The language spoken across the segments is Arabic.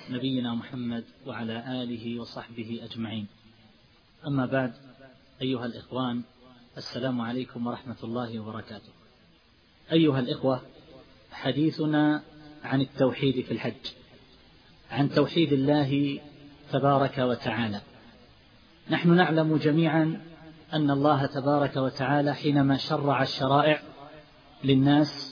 نبينا محمد وعلى آله وصحبه أجمعين. أما بعد، أيها الإخوان، السلام عليكم ورحمة الله وبركاته. أيها الإخوة، حديثنا عن التوحيد في الحج، عن توحيد الله تبارك وتعالى. نحن نعلم جميعا أن الله تبارك وتعالى حينما شرع الشرائع للناس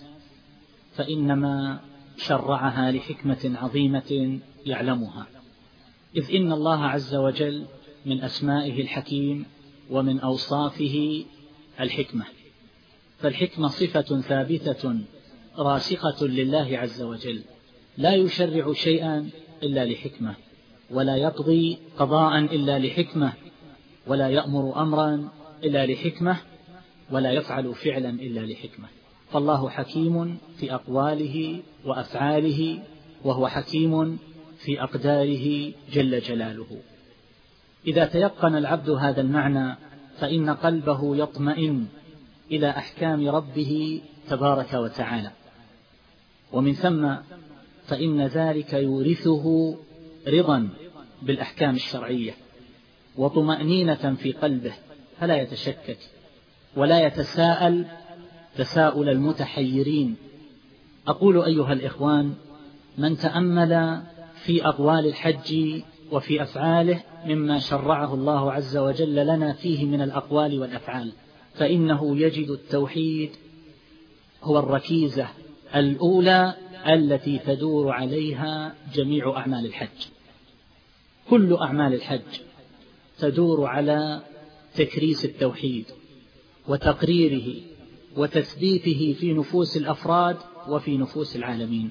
فإنما شرعها لحكمة عظيمة يعلمها، إذ إن الله عز وجل من أسمائه الحكيم ومن أوصافه الحكمة، فالحكمة صفة ثابتة راسخة لله عز وجل، لا يشرع شيئا إلا لحكمة، ولا يقضي قضاء إلا لحكمة، ولا يأمر أمرا إلا لحكمة، ولا يفعل فعلا إلا لحكمة. فالله حكيم في أقواله وأفعاله، وهو حكيم في أقداره جل جلاله. إذا تيقن العبد هذا المعنى فإن قلبه يطمئن إلى أحكام ربه تبارك وتعالى، ومن ثم فإن ذلك يورثه رضا بالأحكام الشرعية وطمأنينة في قلبه، فلا يتشكك ولا يتساءل تساؤل المتحيرين. أقول أيها الإخوان، من تأمل في أقوال الحج وفي أفعاله مما شرعه الله عز وجل لنا فيه من الأقوال والأفعال، فإنه يجد التوحيد هو الركيزة الأولى التي تدور عليها جميع أعمال الحج. كل أعمال الحج تدور على تكريس التوحيد وتقريره وتثبيته في نفوس الأفراد وفي نفوس العالمين.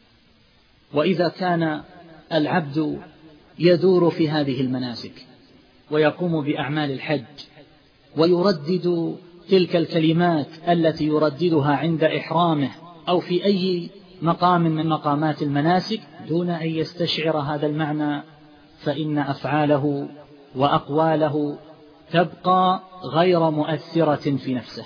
وإذا كان العبد يدور في هذه المناسك ويقوم بأعمال الحج ويردد تلك الكلمات التي يرددها عند إحرامه أو في أي مقام من مقامات المناسك دون أن يستشعر هذا المعنى، فإن أفعاله وأقواله تبقى غير مؤثرة في نفسه،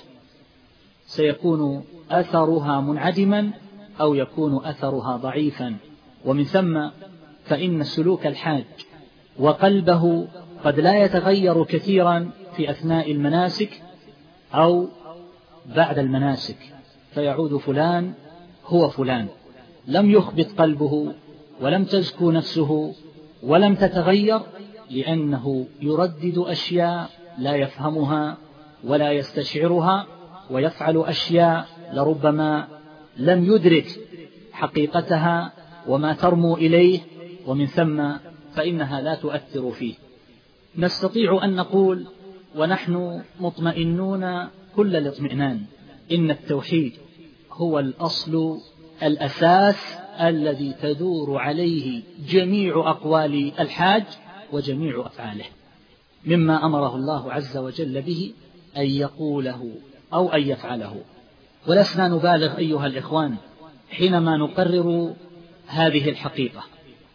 سيكون أثرها منعدما أو يكون أثرها ضعيفا. ومن ثم فإن سلوك الحاج وقلبه قد لا يتغير كثيرا في أثناء المناسك أو بعد المناسك، فيعود فلان هو فلان، لم يخبط قلبه ولم تزكو نفسه ولم تتغير، لأنه يردد أشياء لا يفهمها ولا يستشعرها، ويفعل أشياء لربما لم يدرك حقيقتها وما ترمو إليه، ومن ثم فإنها لا تؤثر فيه. نستطيع أن نقول ونحن مطمئنون كل الاطمئنان إن التوحيد هو الأصل الأساس الذي تدور عليه جميع أقوال الحاج وجميع أفعاله، مما أمره الله عز وجل به أن يقوله أو أن يفعله. ولسنا نبالغ أيها الإخوان حينما نقرر هذه الحقيقة،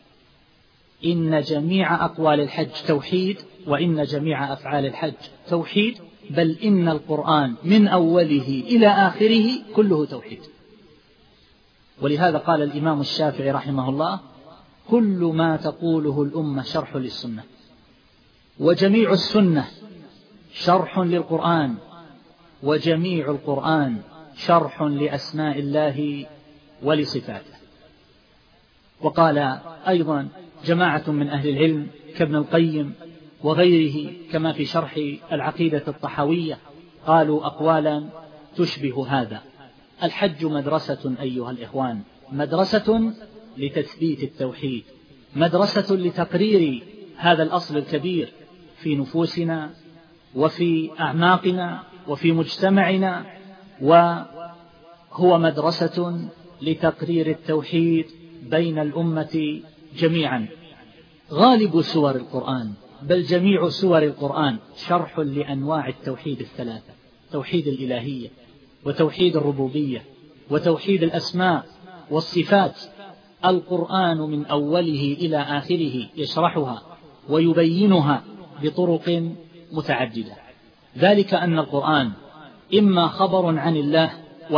إن جميع أقوال الحج توحيد، وإن جميع أفعال الحج توحيد، بل إن القرآن من أوله إلى آخره كله توحيد. ولهذا قال الإمام الشافعي رحمه الله: كل ما تقوله الأمة شرح للسنة، وجميع السنة شرح للقرآن، وجميع القرآن شرح لأسماء الله ولصفاته. وقال أيضا جماعة من أهل العلم كابن القيم وغيره كما في شرح العقيدة الطحاوية، قالوا أقوالا تشبه هذا: الحج مدرسة أيها الإخوان، مدرسة لتثبيت التوحيد، مدرسة لتقرير هذا الأصل الكبير في نفوسنا وفي أعماقنا وفي مجتمعنا، وهو مدرسة لتقرير التوحيد بين الأمة جميعا. غالب سور القرآن بل جميع سور القرآن شرح لأنواع التوحيد الثلاثة: توحيد الإلهية، وتوحيد الربوبية، وتوحيد الأسماء والصفات. القرآن من أوله إلى آخره يشرحها ويبينها بطرق متعددة. ذلك أن القرآن إما خبر عن الله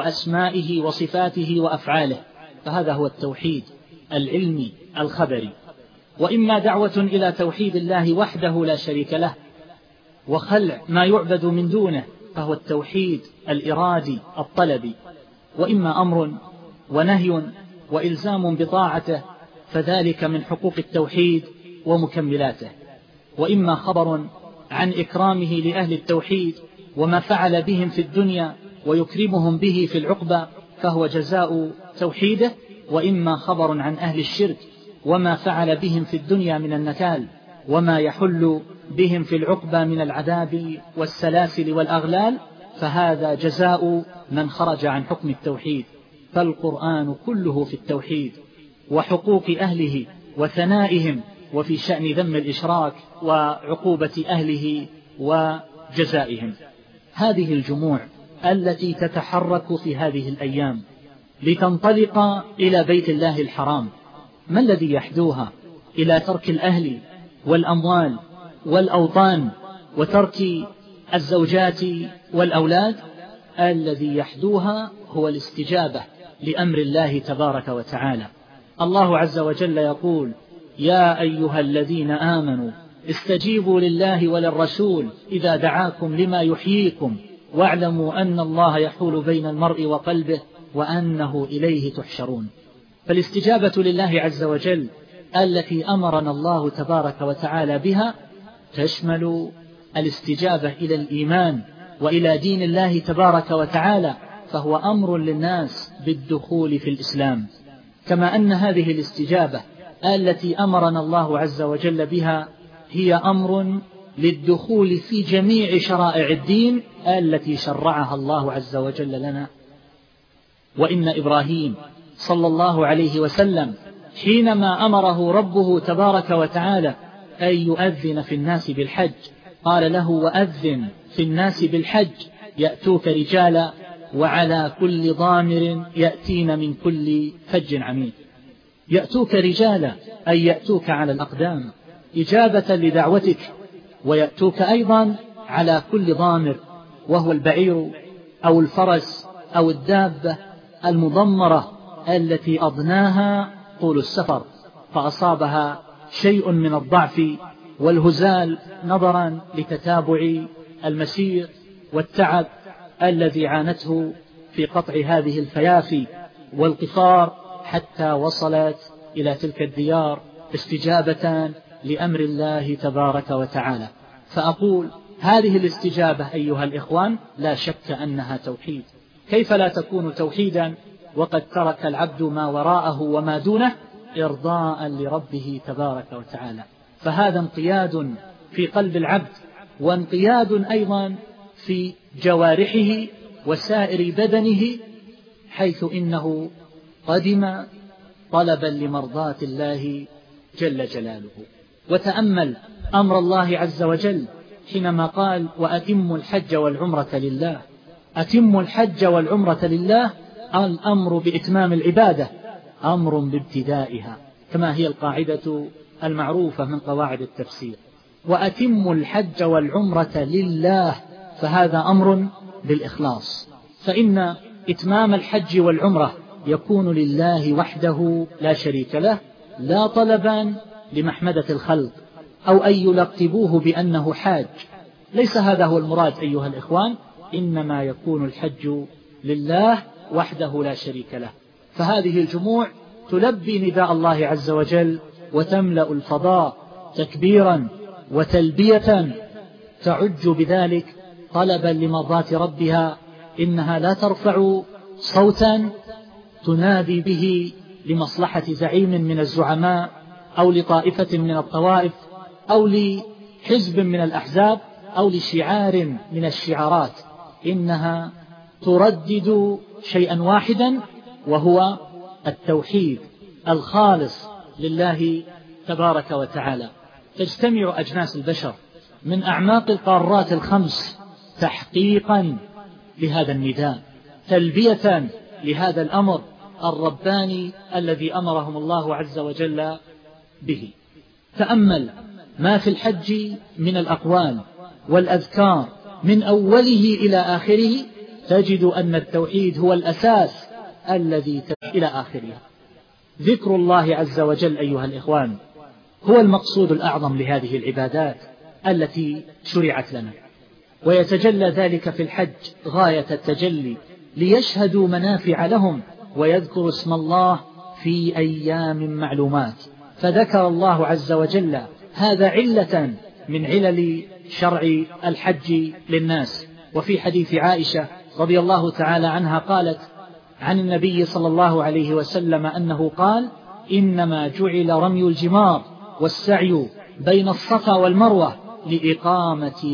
وأسمائه وصفاته وأفعاله، فهذا هو التوحيد العلمي الخبري، وإما دعوة إلى توحيد الله وحده لا شريك له وخلع ما يعبد من دونه، فهو التوحيد الإرادي الطلبي، وإما أمر ونهي وإلزام بطاعته، فذلك من حقوق التوحيد ومكملاته، وإما خبر عن إكرامه لأهل التوحيد وما فعل بهم في الدنيا ويكرمهم به في العقبى، فهو جزاء توحيده، وإما خبر عن أهل الشرك وما فعل بهم في الدنيا من النكال وما يحل بهم في العقبى من العذاب والسلاسل والأغلال، فهذا جزاء من خرج عن حكم التوحيد. فالقرآن كله في التوحيد وحقوق أهله وثنائهم، وفي شأن ذم الإشراك وعقوبة أهله وجزائهم. هذه الجموع التي تتحرك في هذه الأيام لتنطلق إلى بيت الله الحرام، ما الذي يحدوها إلى ترك الأهل والأموال والأوطان وترك الزوجات والأولاد؟ الذي يحدوها هو الاستجابة لأمر الله تبارك وتعالى. الله عز وجل يقول: يا أيها الذين آمنوا استجيبوا لله وللرسول إذا دعاكم لما يحييكم واعلموا أن الله يحول بين المرء وقلبه وأنه إليه تحشرون. فالاستجابة لله عز وجل التي أمرنا الله تبارك وتعالى بها تشمل الاستجابة إلى الإيمان وإلى دين الله تبارك وتعالى، فهو أمر للناس بالدخول في الإسلام، كما أن هذه الاستجابة التي أمرنا الله عز وجل بها هي أمر للدخول في جميع شرائع الدين التي شرعها الله عز وجل لنا. وإن إبراهيم صلى الله عليه وسلم حينما أمره ربه تبارك وتعالى أن يؤذن في الناس بالحج قال له: وأذن في الناس بالحج يأتوك رجالا وعلى كل ضامر يأتين من كل فج عميق. يأتوك رجالا أي يأتوك على الأقدام إجابة لدعوتك، ويأتوك أيضا على كل ضامر، وهو البعير أو الفرس أو الدابة المضمرة التي أضناها طول السفر فأصابها شيء من الضعف والهزال نظرا لتتابع المسير والتعب الذي عانته في قطع هذه الفيافي والقفار حتى وصلت إلى تلك الديار استجابة لأمر الله تبارك وتعالى. فأقول هذه الاستجابة أيها الإخوان لا شك أنها توحيد. كيف لا تكون توحيدا وقد ترك العبد ما وراءه وما دونه إرضاء لربه تبارك وتعالى؟ فهذا انقياد في قلب العبد، وانقياد أيضا في جوارحه وسائر بدنه، حيث إنه قدم طلبا لمرضاة الله جل جلاله. وتأمل أمر الله عز وجل حينما قال: وأتموا الحج والعمرة لله. أتموا الحج والعمرة لله، الأمر بإتمام العبادة أمر بابتدائها، كما هي القاعدة المعروفة من قواعد التفسير. وأتموا الحج والعمرة لله، فهذا أمر بالإخلاص، فإن إتمام الحج والعمرة يكون لله وحده لا شريك له، لا طلبا لمحمدة الخلق أو أن يلقبوه بأنه حاج. ليس هذا هو المراد أيها الإخوان، إنما يكون الحج لله وحده لا شريك له. فهذه الجموع تلبي نداء الله عز وجل وتملأ الفضاء تكبيرا وتلبية، تعج بذلك طلبا لمرضاة ربها. إنها لا ترفع صوتا تنادي به لمصلحة زعيم من الزعماء أو لطائفة من الطوائف أو لحزب من الأحزاب أو لشعار من الشعارات، إنها تردد شيئا واحدا وهو التوحيد الخالص لله تبارك وتعالى. تجتمع أجناس البشر من أعماق القارات الخمس تحقيقا لهذا النداء، تلبية لهذا الأمر الرباني الذي أمرهم الله عز وجل به. تأمل ما في الحج من الأقوال والأذكار من أوله إلى آخره، تجد أن التوحيد هو الأساس الذي إلى آخره. ذكر الله عز وجل أيها الإخوان هو المقصود الأعظم لهذه العبادات التي شرعت لنا، ويتجلى ذلك في الحج غاية التجلي، ليشهدوا منافع لهم ويذكروا اسم الله في أيام معلومات. فذكر الله عز وجل هذا علة من علل شرع الحج للناس. وفي حديث عائشة رضي الله تعالى عنها قالت عن النبي صلى الله عليه وسلم أنه قال: إنما جعل رمي الجمار والسعي بين الصفا والمروة لإقامة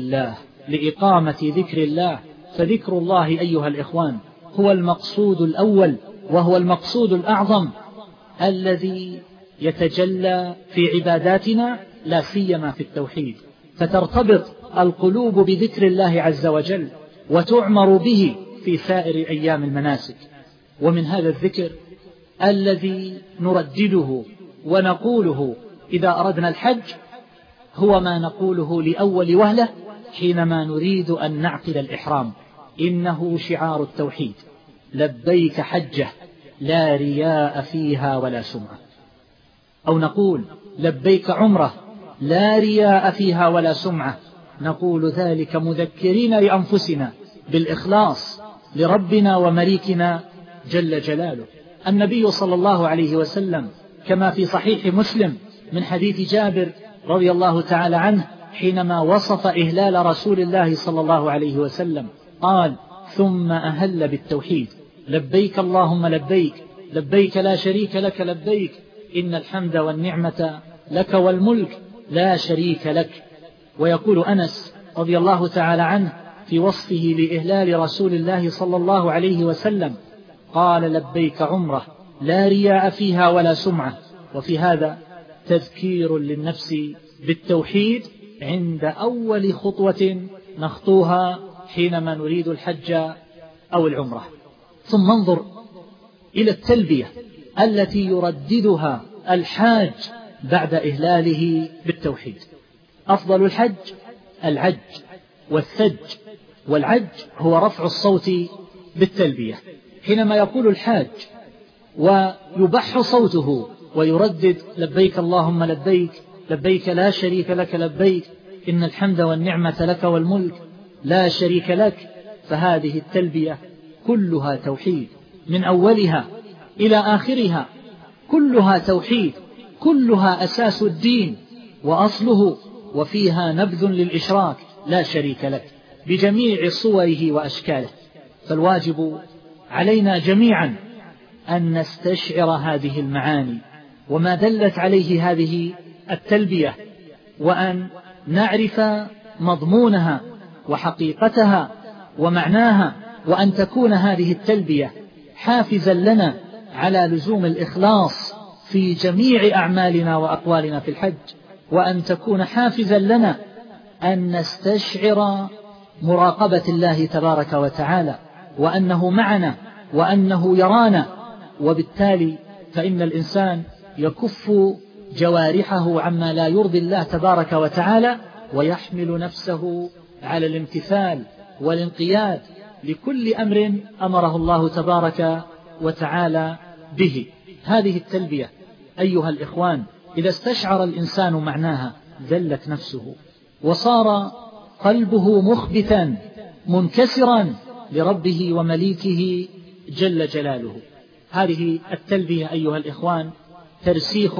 ذكر الله. فذكر الله أيها الإخوان هو المقصود الأول، وهو المقصود الأعظم الذي يتجلى في عباداتنا، لا سيما في التوحيد، فترتبط القلوب بذكر الله عز وجل وتعمر به في سائر أيام المناسك. ومن هذا الذكر الذي نردده ونقوله إذا أردنا الحج هو ما نقوله لأول وهلة حينما نريد أن نعقد الإحرام: إنه شعار التوحيد، لبيك حجة لا رياء فيها ولا سمعة. أو نقول: لبيك عمرة لا رياء فيها ولا سمعة. نقول ذلك مذكرين لأنفسنا بالإخلاص لربنا ومليكنا جل جلاله. النبي صلى الله عليه وسلم كما في صحيح مسلم من حديث جابر رضي الله تعالى عنه حينما وصف إهلال رسول الله صلى الله عليه وسلم قال: ثم أهل بالتوحيد، لبيك اللهم لبيك، لبيك لا شريك لك لبيك، إن الحمد والنعمة لك والملك لا شريك لك. ويقول أنس رضي الله تعالى عنه في وصفه لإهلال رسول الله صلى الله عليه وسلم قال: لبيك عمرة لا رياء فيها ولا سمعة. وفي هذا تذكير للنفس بالتوحيد عند أول خطوة نخطوها حينما نريد الحج أو العمرة. ثم انظر إلى التلبية التي يرددها الحاج بعد إهلاله بالتوحيد. أفضل الحج العج والثج، والعج هو رفع الصوت بالتلبية. حينما يقول الحاج ويبح صوته ويردد: لبيك اللهم لبيك، لبيك لا شريك لك لبيك، إن الحمد والنعمة لك والملك لا شريك لك، فهذه التلبية كلها توحيد من أولها إلى آخرها، كلها توحيد، كلها أساس الدين وأصله، وفيها نبذ للإشراك لا شريك لك بجميع صوره وأشكاله. فالواجب علينا جميعا أن نستشعر هذه المعاني وما دلت عليه هذه التلبية، وأن نعرف مضمونها وحقيقتها ومعناها، وأن تكون هذه التلبية حافزا لنا على لزوم الإخلاص في جميع أعمالنا وأقوالنا في الحج، وأن تكون حافزا لنا أن نستشعر مراقبة الله تبارك وتعالى، وأنه معنا وأنه يرانا. وبالتالي فإن الإنسان يكف جوارحه عما لا يرضي الله تبارك وتعالى، ويحمل نفسه على الامتثال والانقياد لكل أمر أمره الله تبارك وتعالى به. هذه التلبية أيها الإخوان إذا استشعر الإنسان معناها ذلت نفسه وصار قلبه مخبتا منكسرا لربه ومليكه جل جلاله. هذه التلبية أيها الإخوان ترسيخ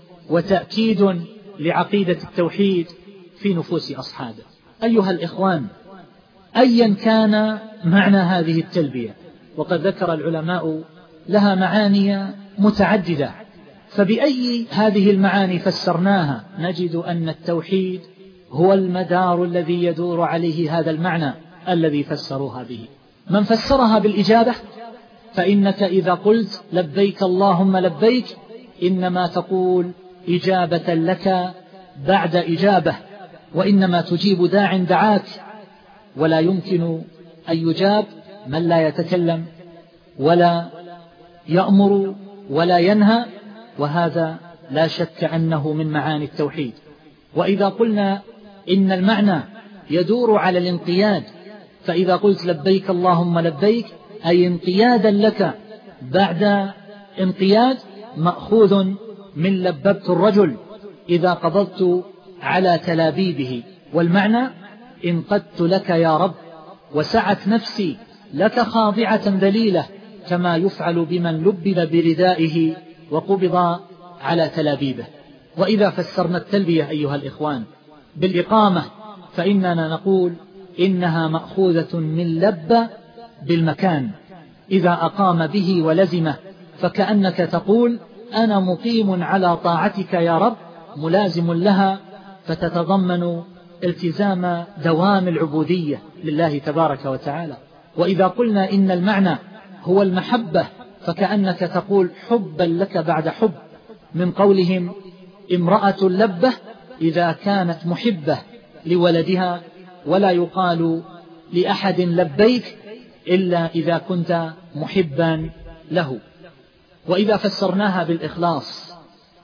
وتأكيد لعقيدة التوحيد في نفوس أصحابه. أيها الإخوان، أيا كان معنى هذه التلبية، وقد ذكر العلماء لها معاني متعددة، فبأي هذه المعاني فسرناها نجد أن التوحيد هو المدار الذي يدور عليه هذا المعنى الذي فسروها به. من فسرها بالإجابة فإنك إذا قلت لبيك اللهم لبيك إنما تقول إجابة لك بعد إجابة، وإنما تجيب داع دعاك، ولا يمكن أن يجاب من لا يتكلم ولا يأمر ولا ينهى، وهذا لا شك أنه من معاني التوحيد. وإذا قلنا إن المعنى يدور على الانقياد، فإذا قلت لبيك اللهم لبيك أي انقيادا لك بعد انقياد، مأخوذ من لببت الرجل إذا قبضت على تلابيبه، والمعنى انقدت لك يا رب وسعت نفسي لك خاضعة ذليلة، كما يفعل بمن لبب بردائه وقبض على تلابيبه. وإذا فسرنا التلبية أيها الإخوان بالإقامة فإننا نقول إنها مأخوذة من لب بالمكان، إذا أقام به ولزمه، فكأنك تقول أنا مقيم على طاعتك يا رب ملازم لها، فتتضمن التزام دوام العبودية لله تبارك وتعالى. وإذا قلنا إن المعنى هو المحبة فكأنك تقول حبا لك بعد حب، من قولهم امرأة لبة إذا كانت محبة لولدها، ولا يقال لأحد لبيك إلا إذا كنت محبا له. وإذا فسرناها بالإخلاص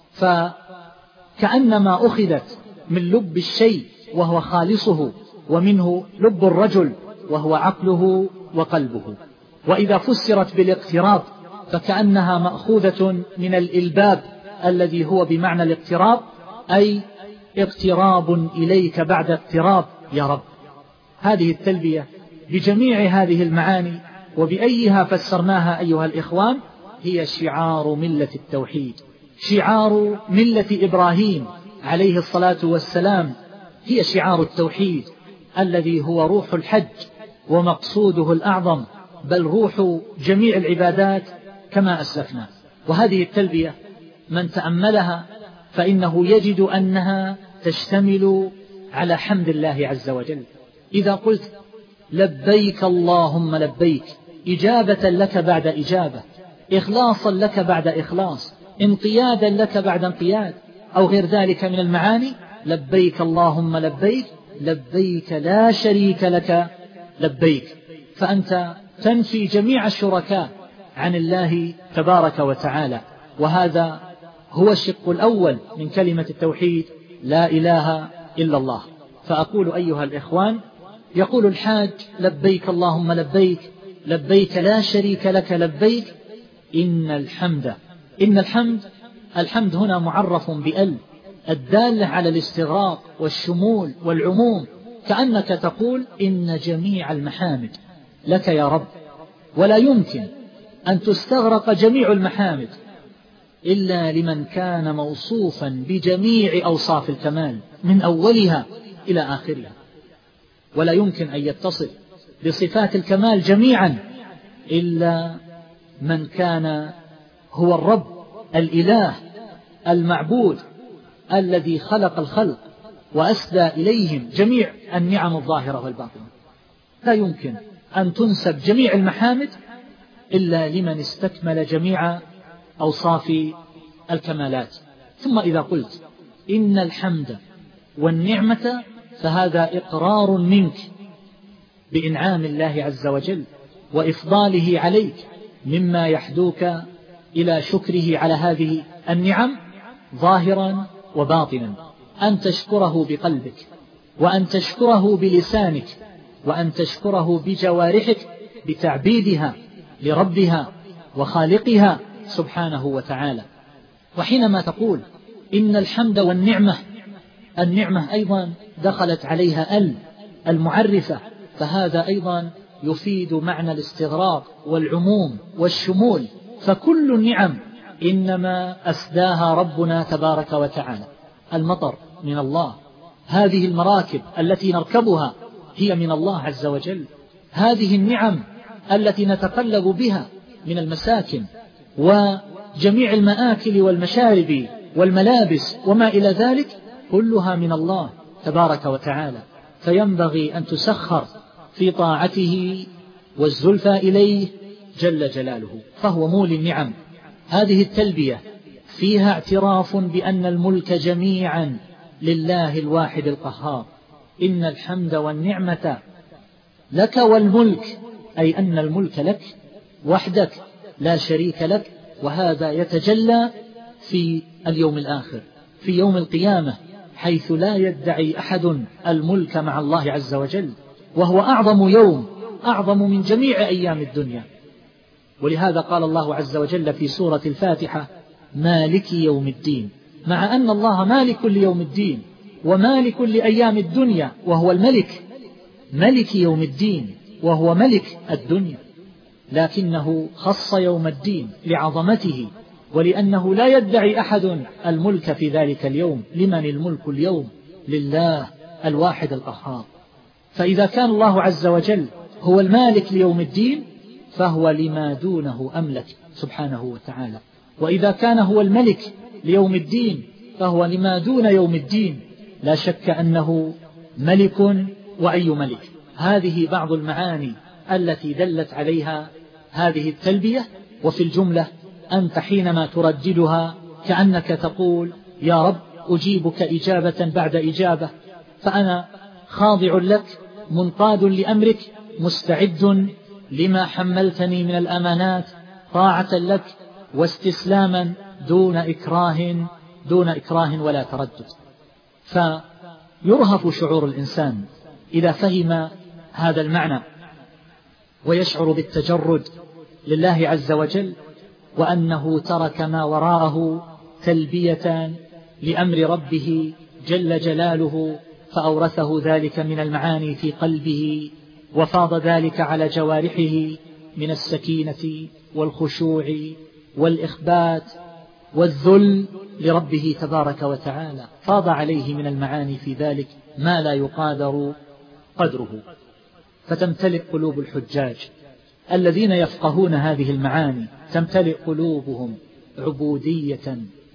فكأنما أخذت من لب الشيء وهو خالصه، ومنه لب الرجل وهو عقله وقلبه. وإذا فسرت بالاقتراب فكأنها مأخوذة من الإلباب الذي هو بمعنى الاقتراب، أي اقتراب إليك بعد اقتراب يا رب. هذه التلبية بجميع هذه المعاني وبأيها فسرناها أيها الإخوان هي شعار ملة التوحيد، شعار ملة إبراهيم عليه الصلاة والسلام، هي شعار التوحيد الذي هو روح الحج ومقصوده الأعظم، بل روح جميع العبادات كما أسلفنا. وهذه التلبية من تأملها فإنه يجد أنها تشتمل على حمد الله عز وجل. إذا قلت لبيك اللهم لبيك، إجابة لك بعد إجابة، إخلاصا لك بعد إخلاص، انقيادا لك بعد انقياد، أو غير ذلك من المعاني، لبيك اللهم لبيك، لبيك لا شريك لك لبيك، فأنت تنفي جميع الشركاء عن الله تبارك وتعالى. وهذا هو الشق الأول من كلمة التوحيد، لا إله إلا الله. فأقول أيها الإخوان، يقول الحاج لبيك اللهم لبيك، لبيك لا شريك لك لبيك، إن الحمد. الحمد هنا معرف بأل الدالة على الاستغراق والشمول والعموم، كأنك تقول إن جميع المحامد لك يا رب، ولا يمكن أن تستغرق جميع المحامد إلا لمن كان موصوفا بجميع أوصاف الكمال من أولها إلى آخرها، ولا يمكن أن يتصف بصفات الكمال جميعا إلا من كان هو الرب الإله المعبود الذي خلق الخلق وأسدى إليهم جميع النعم الظاهرة والباطنة. لا يمكن أن تنسب جميع المحامد إلا لمن استكمل جميع أوصاف الكمالات. ثم إذا قلت إن الحمد والنعمة فهذا إقرار منك بإنعام الله عز وجل وإفضاله عليك، مما يحدوك إلى شكره على هذه النعم ظاهرا وباطنا، أن تشكره بقلبك، وأن تشكره بلسانك، وأن تشكره بجوارحك بتعبيدها لربها وخالقها سبحانه وتعالى. وحينما تقول إن الحمد والنعمة، النعمة أيضا دخلت عليها المعرفة، فهذا أيضا يفيد معنى الاستغراق والعموم والشمول، فكل النعم إنما أسداها ربنا تبارك وتعالى. المطر من الله، هذه المراكب التي نركبها هي من الله عز وجل، هذه النعم التي نتقلب بها من المساكن وجميع المآكل والمشارب والملابس وما إلى ذلك كلها من الله تبارك وتعالى، فينبغي أن تسخر في طاعته والزلفى إليه جل جلاله، فهو مولي النعم. هذه التلبية فيها اعتراف بأن الملك جميعا لله الواحد القهار، إن الحمد والنعمة لك والملك، أي أن الملك لك وحدك لا شريك لك، وهذا يتجلى في اليوم الآخر، في يوم القيامة، حيث لا يدعي أحد الملك مع الله عز وجل، وهو أعظم يوم، أعظم من جميع أيام الدنيا. ولهذا قال الله عز وجل في سورة الفاتحة مالك يوم الدين، مع أن الله مالك ليوم الدين ومالك لأيام الدنيا، وهو الملك، ملك يوم الدين وهو ملك الدنيا، لكنه خص يوم الدين لعظمته ولأنه لا يدعي أحد الملك في ذلك اليوم. لمن الملك اليوم؟ لله الواحد القهار. فإذا كان الله عز وجل هو المالك ليوم الدين فهو لما دونه أملك سبحانه وتعالى، وإذا كان هو الملك ليوم الدين فهو لما دون يوم الدين، لا شك أنه ملك وأي ملك. هذه بعض المعاني التي دلت عليها هذه التلبية. وفي الجملة أنت حينما ترددها كأنك تقول يا رب أجيبك إجابة بعد إجابة، فأنا خاضع لك منقاد لأمرك مستعد لما حملتني من الأمانات طاعة لك واستسلاما دون إكراه ولا تردد. فيرهف شعور الإنسان إذا فهم هذا المعنى ويشعر بالتجرد لله عز وجل، وأنه ترك ما وراءه تلبية لأمر ربه جل جلاله، فأورثه ذلك من المعاني في قلبه، وفاض ذلك على جوارحه من السكينة والخشوع والإخبات والذل لربه تبارك وتعالى. فاض عليه من المعاني في ذلك ما لا يقادر قدره. فتمتلئ قلوب الحجاج الذين يفقهون هذه المعاني، تمتلئ قلوبهم عبودية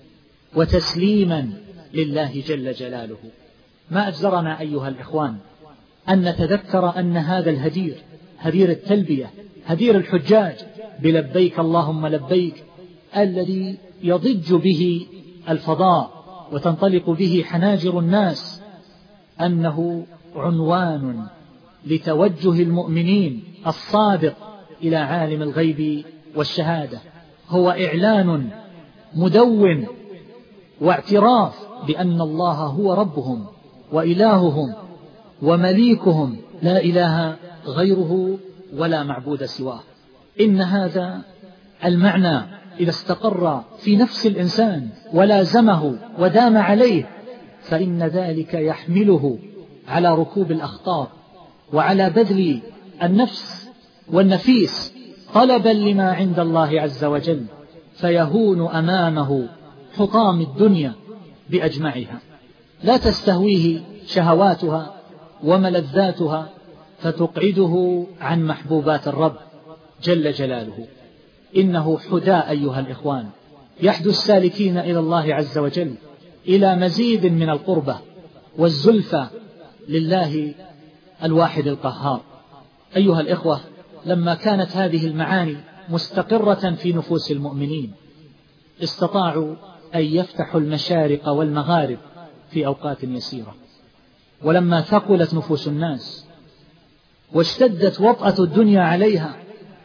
وتسليما لله جل جلاله. ما أجدرنا أيها الإخوان أن نتذكر أن هذا الهدير، هدير التلبية، هدير الحجاج بلبيك اللهم لبيك، الذي يضج به الفضاء وتنطلق به حناجر الناس، أنه عنوان لتوجه المؤمنين الصادق إلى عالم الغيب والشهادة. هو إعلان مدون واعتراف بأن الله هو ربهم وإلههم ومليكهم، لا إله غيره ولا معبود سواه. إن هذا المعنى إذا استقر في نفس الإنسان ولازمه ودام عليه، فإن ذلك يحمله على ركوب الأخطار وعلى بذل النفس والنفيس طلبا لما عند الله عز وجل، فيهون أمامه حطام الدنيا بأجمعها، لا تستهويه شهواتها وملذاتها فتقعده عن محبوبات الرب جل جلاله. إنه حداء أيها الإخوان يحدو السالكين إلى الله عز وجل إلى مزيد من القربة والزلفى لله الواحد القهار. أيها الإخوة، لما كانت هذه المعاني مستقرة في نفوس المؤمنين استطاعوا أن يفتحوا المشارق والمغارب في أوقات يسيرة. ولما ثقلت نفوس الناس واشتدت وطأة الدنيا عليها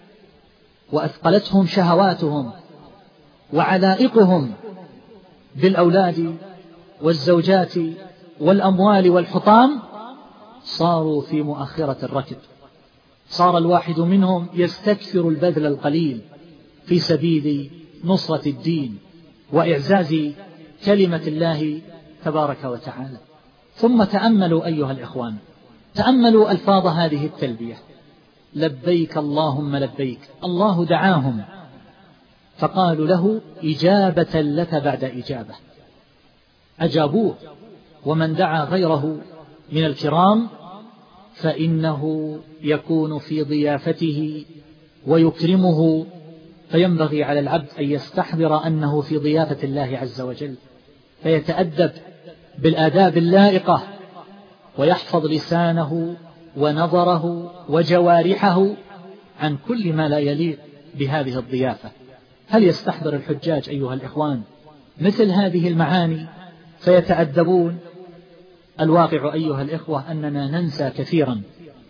وأثقلتهم شهواتهم وعلائقهم بالأولاد والزوجات والأموال والحطام، صاروا في مؤخرة الركب. صار الواحد منهم يستكثر البذل القليل في سبيل نصرة الدين وإعزاز كلمة الله تبارك وتعالى. ثم تأملوا أيها الإخوان، تأملوا ألفاظ هذه التلبية: لبيك اللهم لبيك. الله دعاهم فقالوا له إجابة لك بعد إجابة، أجابوه. ومن دعا غيره من الكرام فإنه يكون في ضيافته ويكرمه، فينبغي على العبد أن يستحضر أنه في ضيافة الله عز وجل، فيتأدب بالآداب اللائقة ويحفظ لسانه ونظره وجوارحه عن كل ما لا يليق بهذه الضيافة. هل يستحضر الحجاج أيها الإخوان مثل هذه المعاني فيتأدبون؟ الواقع أيها الإخوة أننا ننسى كثيرا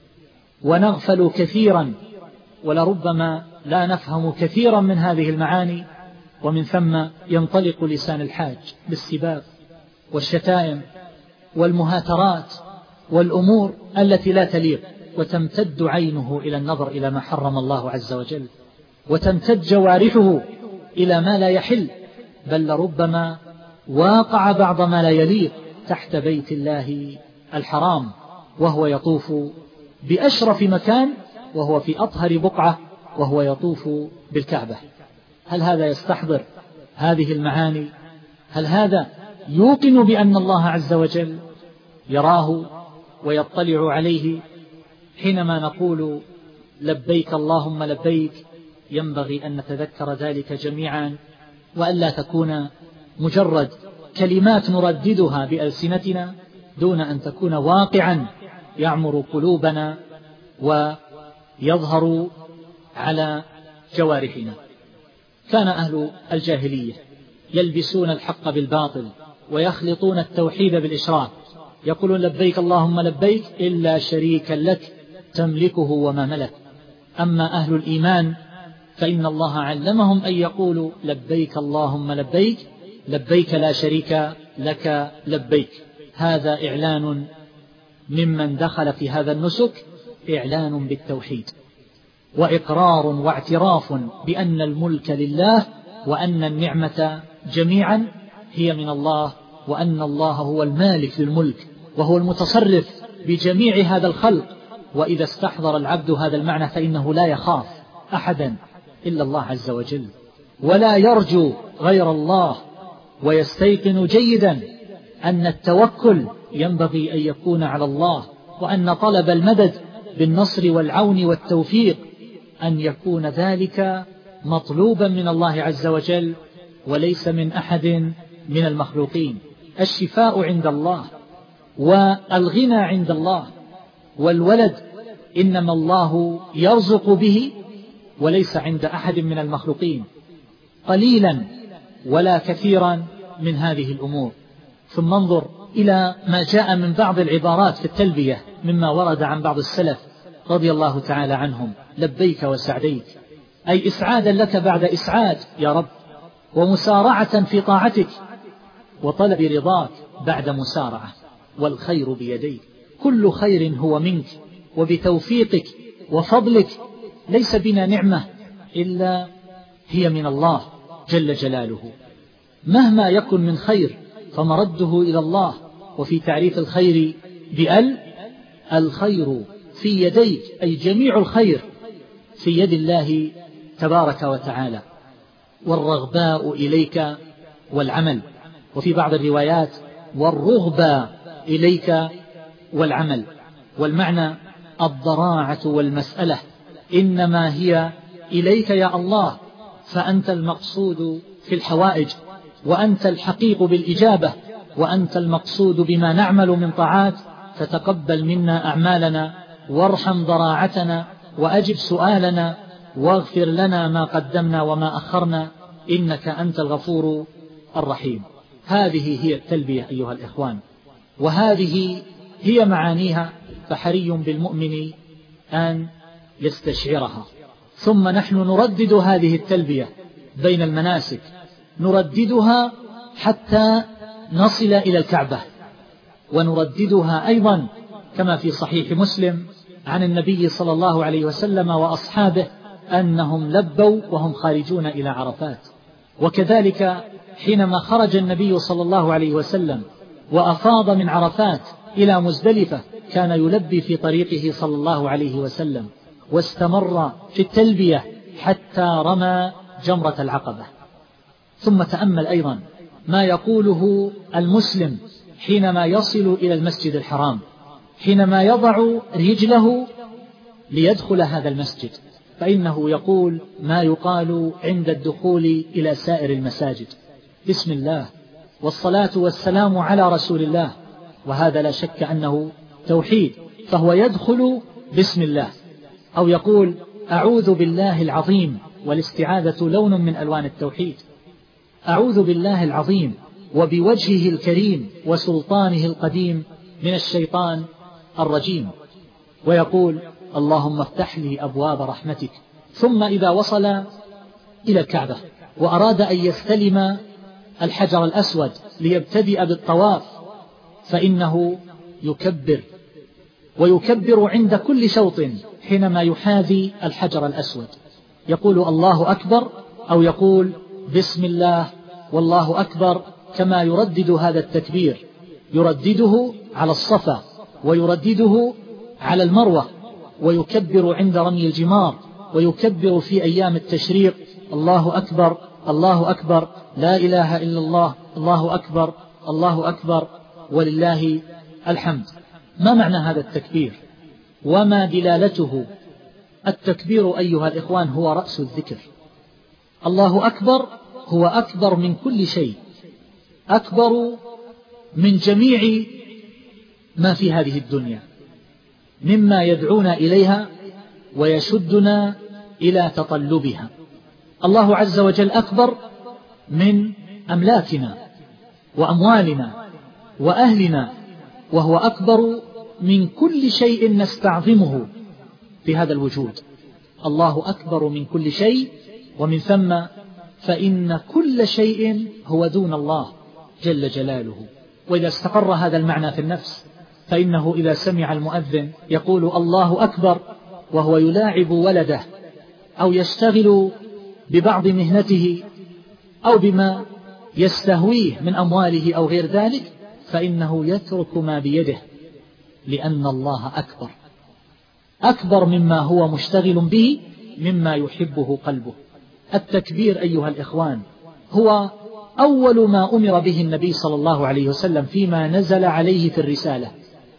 ونغفل كثيرا، ولربما لا نفهم كثيرا من هذه المعاني، ومن ثم ينطلق لسان الحاج بالسباب والشتائم والمهاترات والأمور التي لا تليق، وتمتد عينه إلى النظر إلى ما حرم الله عز وجل، وتمتد جوارحه إلى ما لا يحل، بل لربما واقع بعض ما لا يليق تحت بيت الله الحرام، وهو يطوف بأشرف مكان، وهو في أطهر بقعة، وهو يطوف بالكعبة. هل هذا يستحضر هذه المعاني؟ هل هذا يوقن بأن الله عز وجل يراه ويطلع عليه؟ حينما نقول لبيك اللهم لبيك ينبغي أن نتذكر ذلك جميعا، وألا تكون مجرد كلمات نرددها بألسنتنا دون أن تكون واقعا يعمر قلوبنا ويظهر على جوارحنا. كان أهل الجاهلية يلبسون الحق بالباطل ويخلطون التوحيد بالإشراك، يقولون لبيك اللهم لبيك إلا شريكا لك تملكه وما ملك. أما أهل الإيمان فإن الله علمهم أن يقولوا لبيك اللهم لبيك، لبيك لا شريك لك لبيك. هذا إعلان ممن دخل في هذا النسك، إعلان بالتوحيد وإقرار واعتراف بأن الملك لله، وأن النعمة جميعا هي من الله، وأن الله هو المالك للملك وهو المتصرف بجميع هذا الخلق. وإذا استحضر العبد هذا المعنى فإنه لا يخاف أحدا إلا الله عز وجل، ولا يرجو غير الله، ويستيقن جيدا أن التوكل ينبغي أن يكون على الله، وأن طلب المدد بالنصر والعون والتوفيق أن يكون ذلك مطلوبا من الله عز وجل وليس من أحد من المخلوقين. الشفاء عند الله، والغنى عند الله، والولد إنما الله يرزق به وليس عند أحد من المخلوقين، قليلا ولا كثيرا من هذه الأمور. ثم انظر إلى ما جاء من بعض العبارات في التلبية مما ورد عن بعض السلف رضي الله تعالى عنهم: لبيك وسعديك، أي إسعادا لك بعد إسعاد يا رب، ومسارعة في طاعتك، وطلب رضاك بعد مسارعة، والخير بيديك، كل خير هو منك وبتوفيقك وفضلك، ليس بنا نعمة إلا هي من الله جل جلاله. مهما يكن من خير فمرده إلى الله. وفي تعريف الخير بأل: الخير في يديك، أي جميع الخير في يد الله تبارك وتعالى. والرغباء إليك والعمل، وفي بعض الروايات والرغبة إليك والعمل. والمعنى الضراعة والمسألة إنما هي إليك يا الله، فأنت المقصود في الحوائج، وأنت الحقيق بالإجابة، وأنت المقصود بما نعمل من طاعات، فتقبل منا أعمالنا، وارحم ضراعتنا، وأجب سؤالنا، واغفر لنا ما قدمنا وما أخرنا، إنك أنت الغفور الرحيم. هذه هي التلبية أيها الإخوان، وهذه هي معانيها، فحري بالمؤمن أن يستشعرها. ثم نحن نردد هذه التلبية بين المناسك، نرددها حتى نصل إلى الكعبة، ونرددها أيضا كما في صحيح مسلم عن النبي صلى الله عليه وسلم وأصحابه أنهم لبوا وهم خارجون إلى عرفات. وكذلك حينما خرج النبي صلى الله عليه وسلم وأفاض من عرفات إلى مزدلفة كان يلبي في طريقه صلى الله عليه وسلم، واستمر في التلبية حتى رمى جمرة العقبة. ثم تأمل أيضا ما يقوله المسلم حينما يصل إلى المسجد الحرام، حينما يضع رجله ليدخل هذا المسجد، فإنه يقول ما يقال عند الدخول إلى سائر المساجد: بسم الله والصلاة والسلام على رسول الله. وهذا لا شك أنه توحيد، فهو يدخل بسم الله. أو يقول أعوذ بالله العظيم، والاستعاذة لون من ألوان التوحيد. أعوذ بالله العظيم وبوجهه الكريم وسلطانه القديم من الشيطان الرجيم. ويقول اللهم افتح لي أبواب رحمتك. ثم إذا وصل إلى الكعبة وأراد أن يستلم الحجر الأسود ليبتدئ بالطواف، فإنه يكبر، ويكبر عند كل شوط حينما يحاذي الحجر الأسود، يقول الله أكبر، أو يقول بسم الله والله أكبر كما يردد هذا التكبير، يردده على الصفا ويردده على المروة، ويكبر عند رمي الجمار، ويكبر في أيام التشريق: الله أكبر الله أكبر لا إله إلا الله الله أكبر الله أكبر ولله الحمد. ما معنى هذا التكبير وما دلالته؟ التكبير أيها الإخوان هو رأس الذكر. الله أكبر هو أكبر من كل شيء، أكبر من جميع ما في هذه الدنيا مما يدعونا إليها ويشدنا إلى تطلبها. الله عز وجل أكبر من أملاكنا وأموالنا وأهلنا، وهو أكبر من كل شيء نستعظمه في هذا الوجود. الله أكبر من كل شيء، ومن ثم فإن كل شيء هو دون الله جل جلاله. وإذا استقر هذا المعنى في النفس، فإنه إذا سمع المؤذن يقول الله أكبر وهو يلاعب ولده أو يشتغل ببعض مهنته أو بما يستهويه من أمواله أو غير ذلك، فإنه يترك ما بيده، لأن الله أكبر، أكبر مما هو مشتغل به، مما يحبه قلبه. التكبير أيها الإخوان هو أول ما أمر به النبي صلى الله عليه وسلم فيما نزل عليه في الرسالة: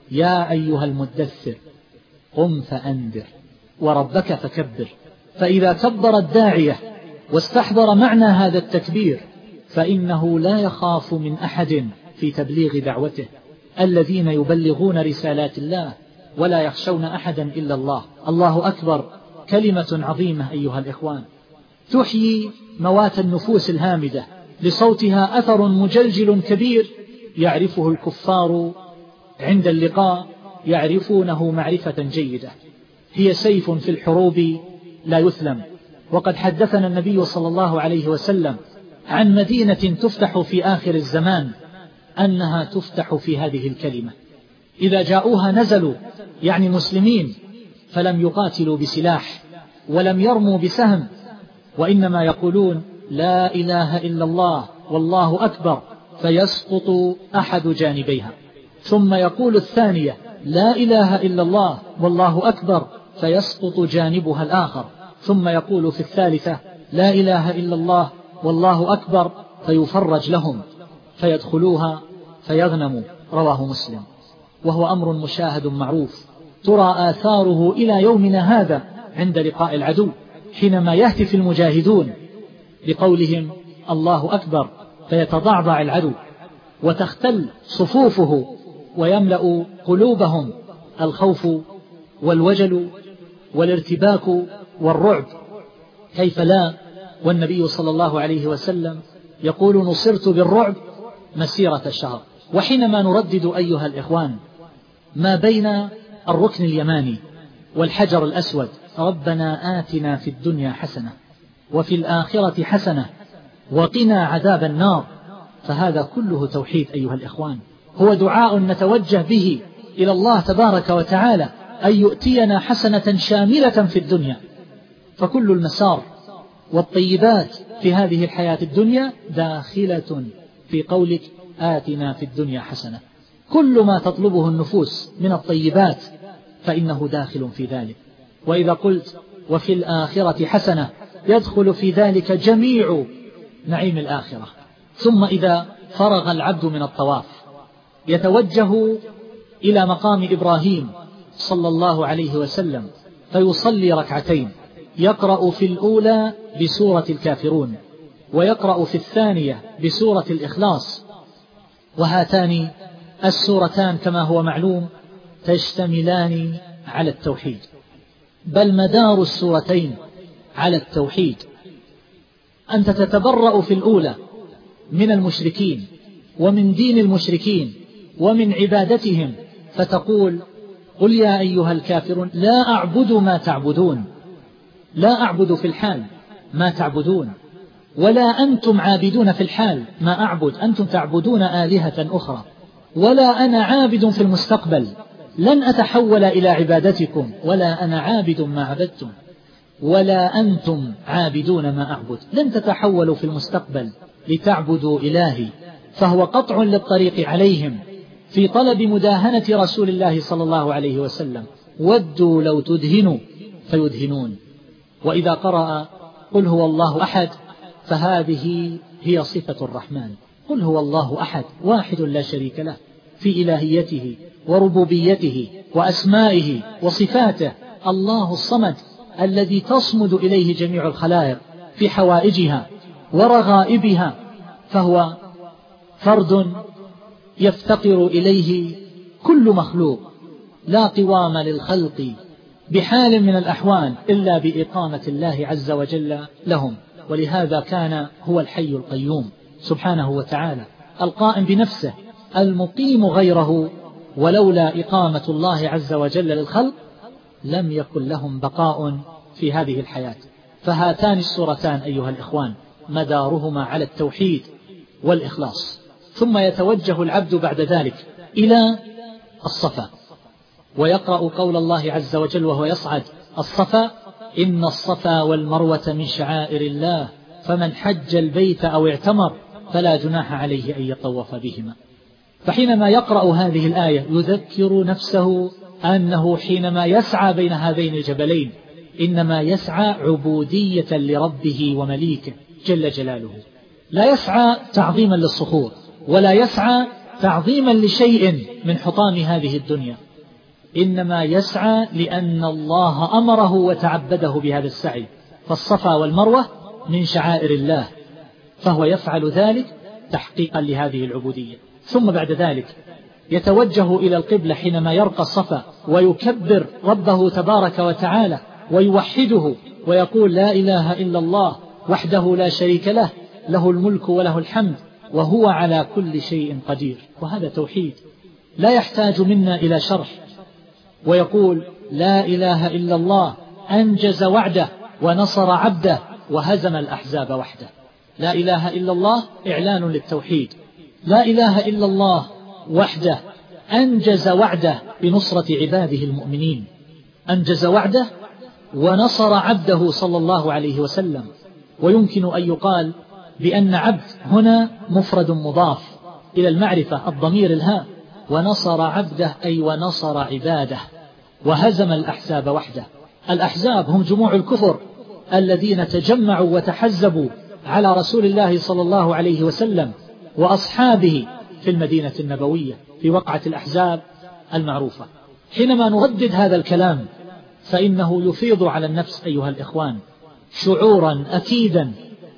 يا أيها المدثر قم فأنذر وربك فكبر. فإذا كبر الداعية واستحضر معنى هذا التكبير، فإنه لا يخاف من أحد في تبليغ دعوته، الذين يبلغون رسالات الله ولا يخشون أحدا إلا الله. الله أكبر كلمة عظيمة أيها الإخوان، تحيي موات النفوس الهامدة، لصوتها أثر مجلجل كبير يعرفه الكفار عند اللقاء، يعرفونه معرفة جيدة. هي سيف في الحروب لا يثلم. وقد حدثنا النبي صلى الله عليه وسلم عن مدينة تفتح في آخر الزمان، أنها تفتح في هذه الكلمة. إذا جاءوها نزلوا، يعني مسلمين، فلم يقاتلوا بسلاح ولم يرموا بسهم، وإنما يقولون لا إله إلا الله والله أكبر، فيسقط أحد جانبيها، ثم يقول الثانية لا إله إلا الله والله أكبر، فيسقط جانبها الآخر، ثم يقول في الثالثة لا إله إلا الله والله أكبر، فيفرج لهم فيدخلوها فيغنموا. رواه مسلم. وهو أمر مشاهد معروف، ترى آثاره إلى يومنا هذا عند لقاء العدو، حينما يهتف المجاهدون لقولهم الله أكبر، فيتضعضع العدو وتختل صفوفه، ويملأ قلوبهم الخوف والوجل والارتباك والرعب. كيف لا والنبي صلى الله عليه وسلم يقول نصرت بالرعب مسيرة شهر. وحينما نردد أيها الإخوان ما بين الركن اليماني والحجر الأسود: ربنا آتنا في الدنيا حسنة وفي الآخرة حسنة وقنا عذاب النار، فهذا كله توحيد أيها الإخوان. هو دعاء نتوجه به إلى الله تبارك وتعالى أن يؤتينا حسنة شاملة في الدنيا. فكل المسار والطيبات في هذه الحياة الدنيا داخلة في قولك آتنا في الدنيا حسنة. كل ما تطلبه النفوس من الطيبات فإنه داخل في ذلك. وإذا قلت وفي الآخرة حسنة، يدخل في ذلك جميع نعيم الآخرة. ثم إذا فرغ العبد من الطواف يتوجه إلى مقام إبراهيم صلى الله عليه وسلم فيصلي ركعتين، يقرأ في الأولى بسورة الكافرون، ويقرأ في الثانية بسورة الإخلاص، وهاتان السورتان كما هو معلوم تشتملان على التوحيد، بل مدار السورتين على التوحيد. أنت تتبرأ في الأولى من المشركين ومن دين المشركين ومن عبادتهم، فتقول قل يا أيها الكافرون لا أعبد ما تعبدون، لا أعبد في الحال ما تعبدون، ولا أنتم عابدون في الحال ما أعبد، أنتم تعبدون آلهة أخرى، ولا أنا عابد في المستقبل، لن أتحول إلى عبادتكم، ولا أنا عابد ما عبدتم، ولا أنتم عابدون ما أعبد، لن تتحولوا في المستقبل لتعبدوا إلهي، فهو قطع للطريق عليهم في طلب مداهنة رسول الله صلى الله عليه وسلم. ودوا لو تدهنوا فيدهنون. وإذا قرأ قل هو الله أحد فهذه هي صفة الرحمن. قل هو الله أحد واحد لا شريك له في إلهيته وربوبيته وأسمائه وصفاته، الله الصمد الذي تصمد إليه جميع الخلائق في حوائجها ورغائبها، فهو فرد يفتقر إليه كل مخلوق، لا قوام للخلق بحال من الأحوال إلا بإقامة الله عز وجل لهم. ولهذا كان هو الحي القيوم سبحانه وتعالى القائم بنفسه المقيم غيره، ولولا إقامة الله عز وجل للخلق لم يكن لهم بقاء في هذه الحياة. فهاتان السورتان أيها الإخوان مدارهما على التوحيد والإخلاص. ثم يتوجه العبد بعد ذلك إلى الصفا، ويقرأ قول الله عز وجل وهو يصعد الصفا: إن الصفا والمروة من شعائر الله فمن حج البيت أو اعتمر فلا جناح عليه أن يطوف بهما. فحينما يقرأ هذه الآية يذكر نفسه أنه حينما يسعى بين هذين الجبلين إنما يسعى عبودية لربه ومليكه جل جلاله، لا يسعى تعظيما للصخور ولا يسعى تعظيما لشيء من حطام هذه الدنيا، إنما يسعى لأن الله أمره وتعبده بهذا السعي. فالصفا والمروة من شعائر الله، فهو يفعل ذلك تحقيقا لهذه العبودية. ثم بعد ذلك يتوجه إلى القبلة حينما يرقى الصفا ويكبر ربه تبارك وتعالى ويوحده ويقول: لا إله إلا الله وحده لا شريك له، له الملك وله الحمد وهو على كل شيء قدير. وهذا توحيد لا يحتاج منا إلى شرح. ويقول: لا إله إلا الله أنجز وعده ونصر عبده وهزم الأحزاب وحده. لا إله إلا الله إعلان للتوحيد، لا إله إلا الله وحده أنجز وعده بنصرة عباده المؤمنين، أنجز وعده ونصر عبده صلى الله عليه وسلم. ويمكن أن يقال بأن عبد هنا مفرد مضاف إلى المعرفة الضمير الهاء، ونصر عبده أي ونصر عباده، وهزم الأحزاب وحده. الأحزاب هم جموع الكفر الذين تجمعوا وتحزبوا على رسول الله صلى الله عليه وسلم وأصحابه في المدينة النبوية في وقعة الأحزاب المعروفة. حينما نردد هذا الكلام فإنه يفيض على النفس أيها الإخوان شعورا أكيدا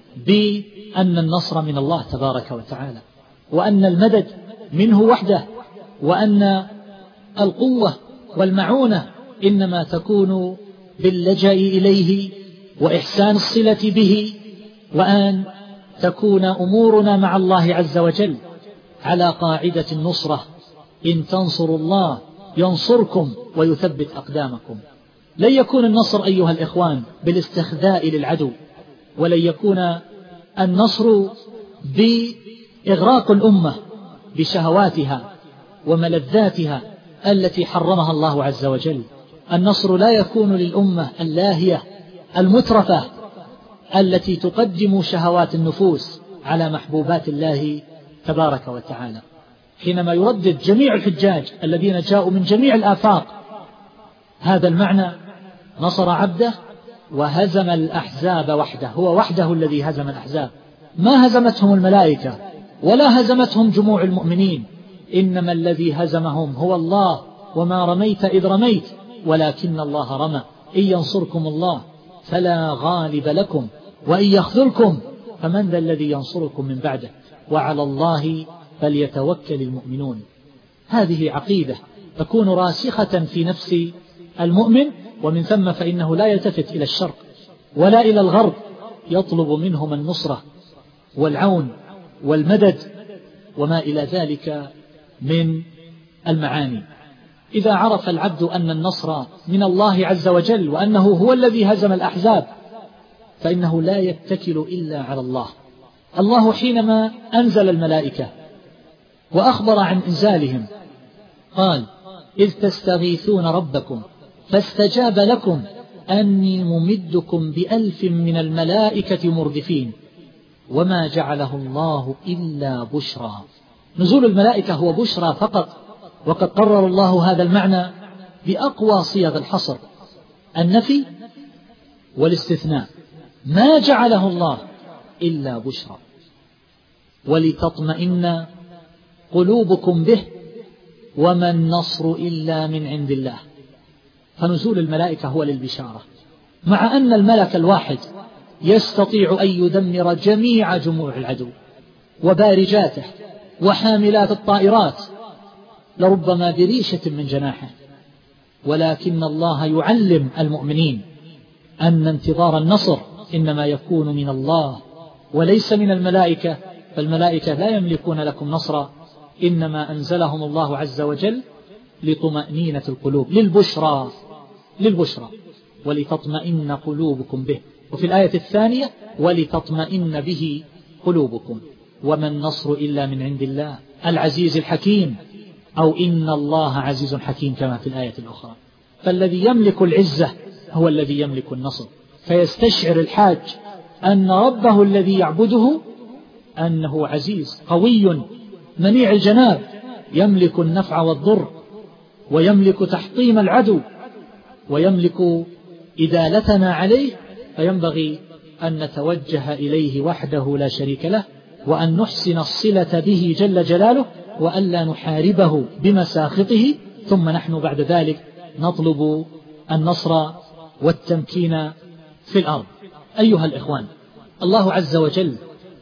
بأن النصر من الله تبارك وتعالى، وأن المدد منه وحده، وأن القوة والمعونة إنما تكون باللجأ إليه وإحسان الصلة به، وأن تكون أمورنا مع الله عز وجل على قاعدة النصرة: إن تنصروا الله ينصركم ويثبت أقدامكم. لن يكون النصر أيها الإخوان بالاستخذاء للعدو، ولن يكون النصر بإغراق الأمة بشهواتها وملذاتها التي حرمها الله عز وجل. النصر لا يكون للأمة اللاهية المترفة التي تقدم شهوات النفوس على محبوبات الله تبارك وتعالى. حينما يردد جميع الحجاج الذين جاءوا من جميع الآفاق هذا المعنى: نصر عبده وهزم الأحزاب وحده، هو وحده الذي هزم الأحزاب، ما هزمتهم الملائكة ولا هزمتهم جموع المؤمنين، إنما الذي هزمهم هو الله، وما رميت إذ رميت ولكن الله رمى. إن ينصركم الله فلا غالب لكم وإن يخذلكم فمن ذا الذي ينصركم من بعده وعلى الله فليتوكل المؤمنون. هذه عقيدة تكون راسخة في نفس المؤمن، ومن ثم فإنه لا يلتفت إلى الشرق ولا إلى الغرب، يطلب منهم النصرة والعون والمدد وما إلى ذلك من المعاني. إذا عرف العبد أن النصر من الله عز وجل وأنه هو الذي هزم الأحزاب فإنه لا يتكل إلا على الله. الله حينما أنزل الملائكة وأخبر عن إنزالهم قال: إذ تستغيثون ربكم فاستجاب لكم أني ممدكم ب1000 من الملائكة مردفين. وما جعله الله إلا بشرى. نزول الملائكة هو بشرى فقط، وقد قرر الله هذا المعنى بأقوى صيغ الحصر: النفي والاستثناء. ما جعله الله إلا بشرى ولتطمئن قلوبكم به وما النصر إلا من عند الله. فنزول الملائكة هو للبشارة، مع أن الملك الواحد يستطيع أن يدمر جميع جموع العدو وبارجاته وحاملات الطائرات لربما بريشة من جناحه، ولكن الله يعلم المؤمنين أن انتظار النصر إنما يكون من الله وليس من الملائكة، فالملائكة لا يملكون لكم نصرا، إنما أنزلهم الله عز وجل لطمأنينة القلوب، للبشرى ولتطمئن قلوبكم به. وفي الآية الثانية: ولتطمئن به قلوبكم وما النصر إلا من عند الله العزيز الحكيم، أو إن الله عزيز حكيم كما في الآية الأخرى. فالذي يملك العزة هو الذي يملك النصر، فيستشعر الحاج أن ربه الذي يعبده أنه عزيز قوي منيع الجناب، يملك النفع والضر، ويملك تحطيم العدو، ويملك إدالتنا عليه، فينبغي أن نتوجه إليه وحده لا شريك له، وأن نحسن الصلة به جل جلاله، وألا نحاربه بمساخطه، ثم نحن بعد ذلك نطلب النصر والتمكين في الأرض. أيها الإخوان، الله عز وجل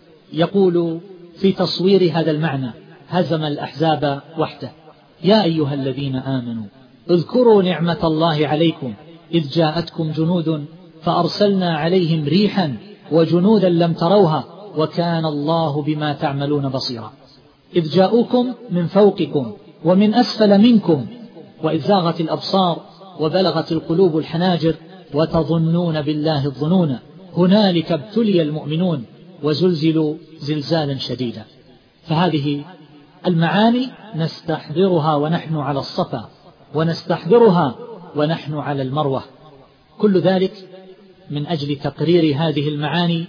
يقول في تصوير هذا المعنى: هزم الأحزاب وحده. يا أيها الذين آمنوا اذكروا نعمة الله عليكم إذ جاءتكم جنود فأرسلنا عليهم ريحا وجنودا لم تروها وكان الله بما تعملون بصيرا. إذ جاءوكم من فوقكم ومن أسفل منكم وإذ زاغت الأبصار وبلغت القلوب الحناجر وتظنون بالله الظنون هنالك ابتلي المؤمنون وزلزلوا زلزالا شديدا. فهذه المعاني نستحضرها ونحن على الصفا، ونستحضرها ونحن على المروة، كل ذلك من أجل تقرير هذه المعاني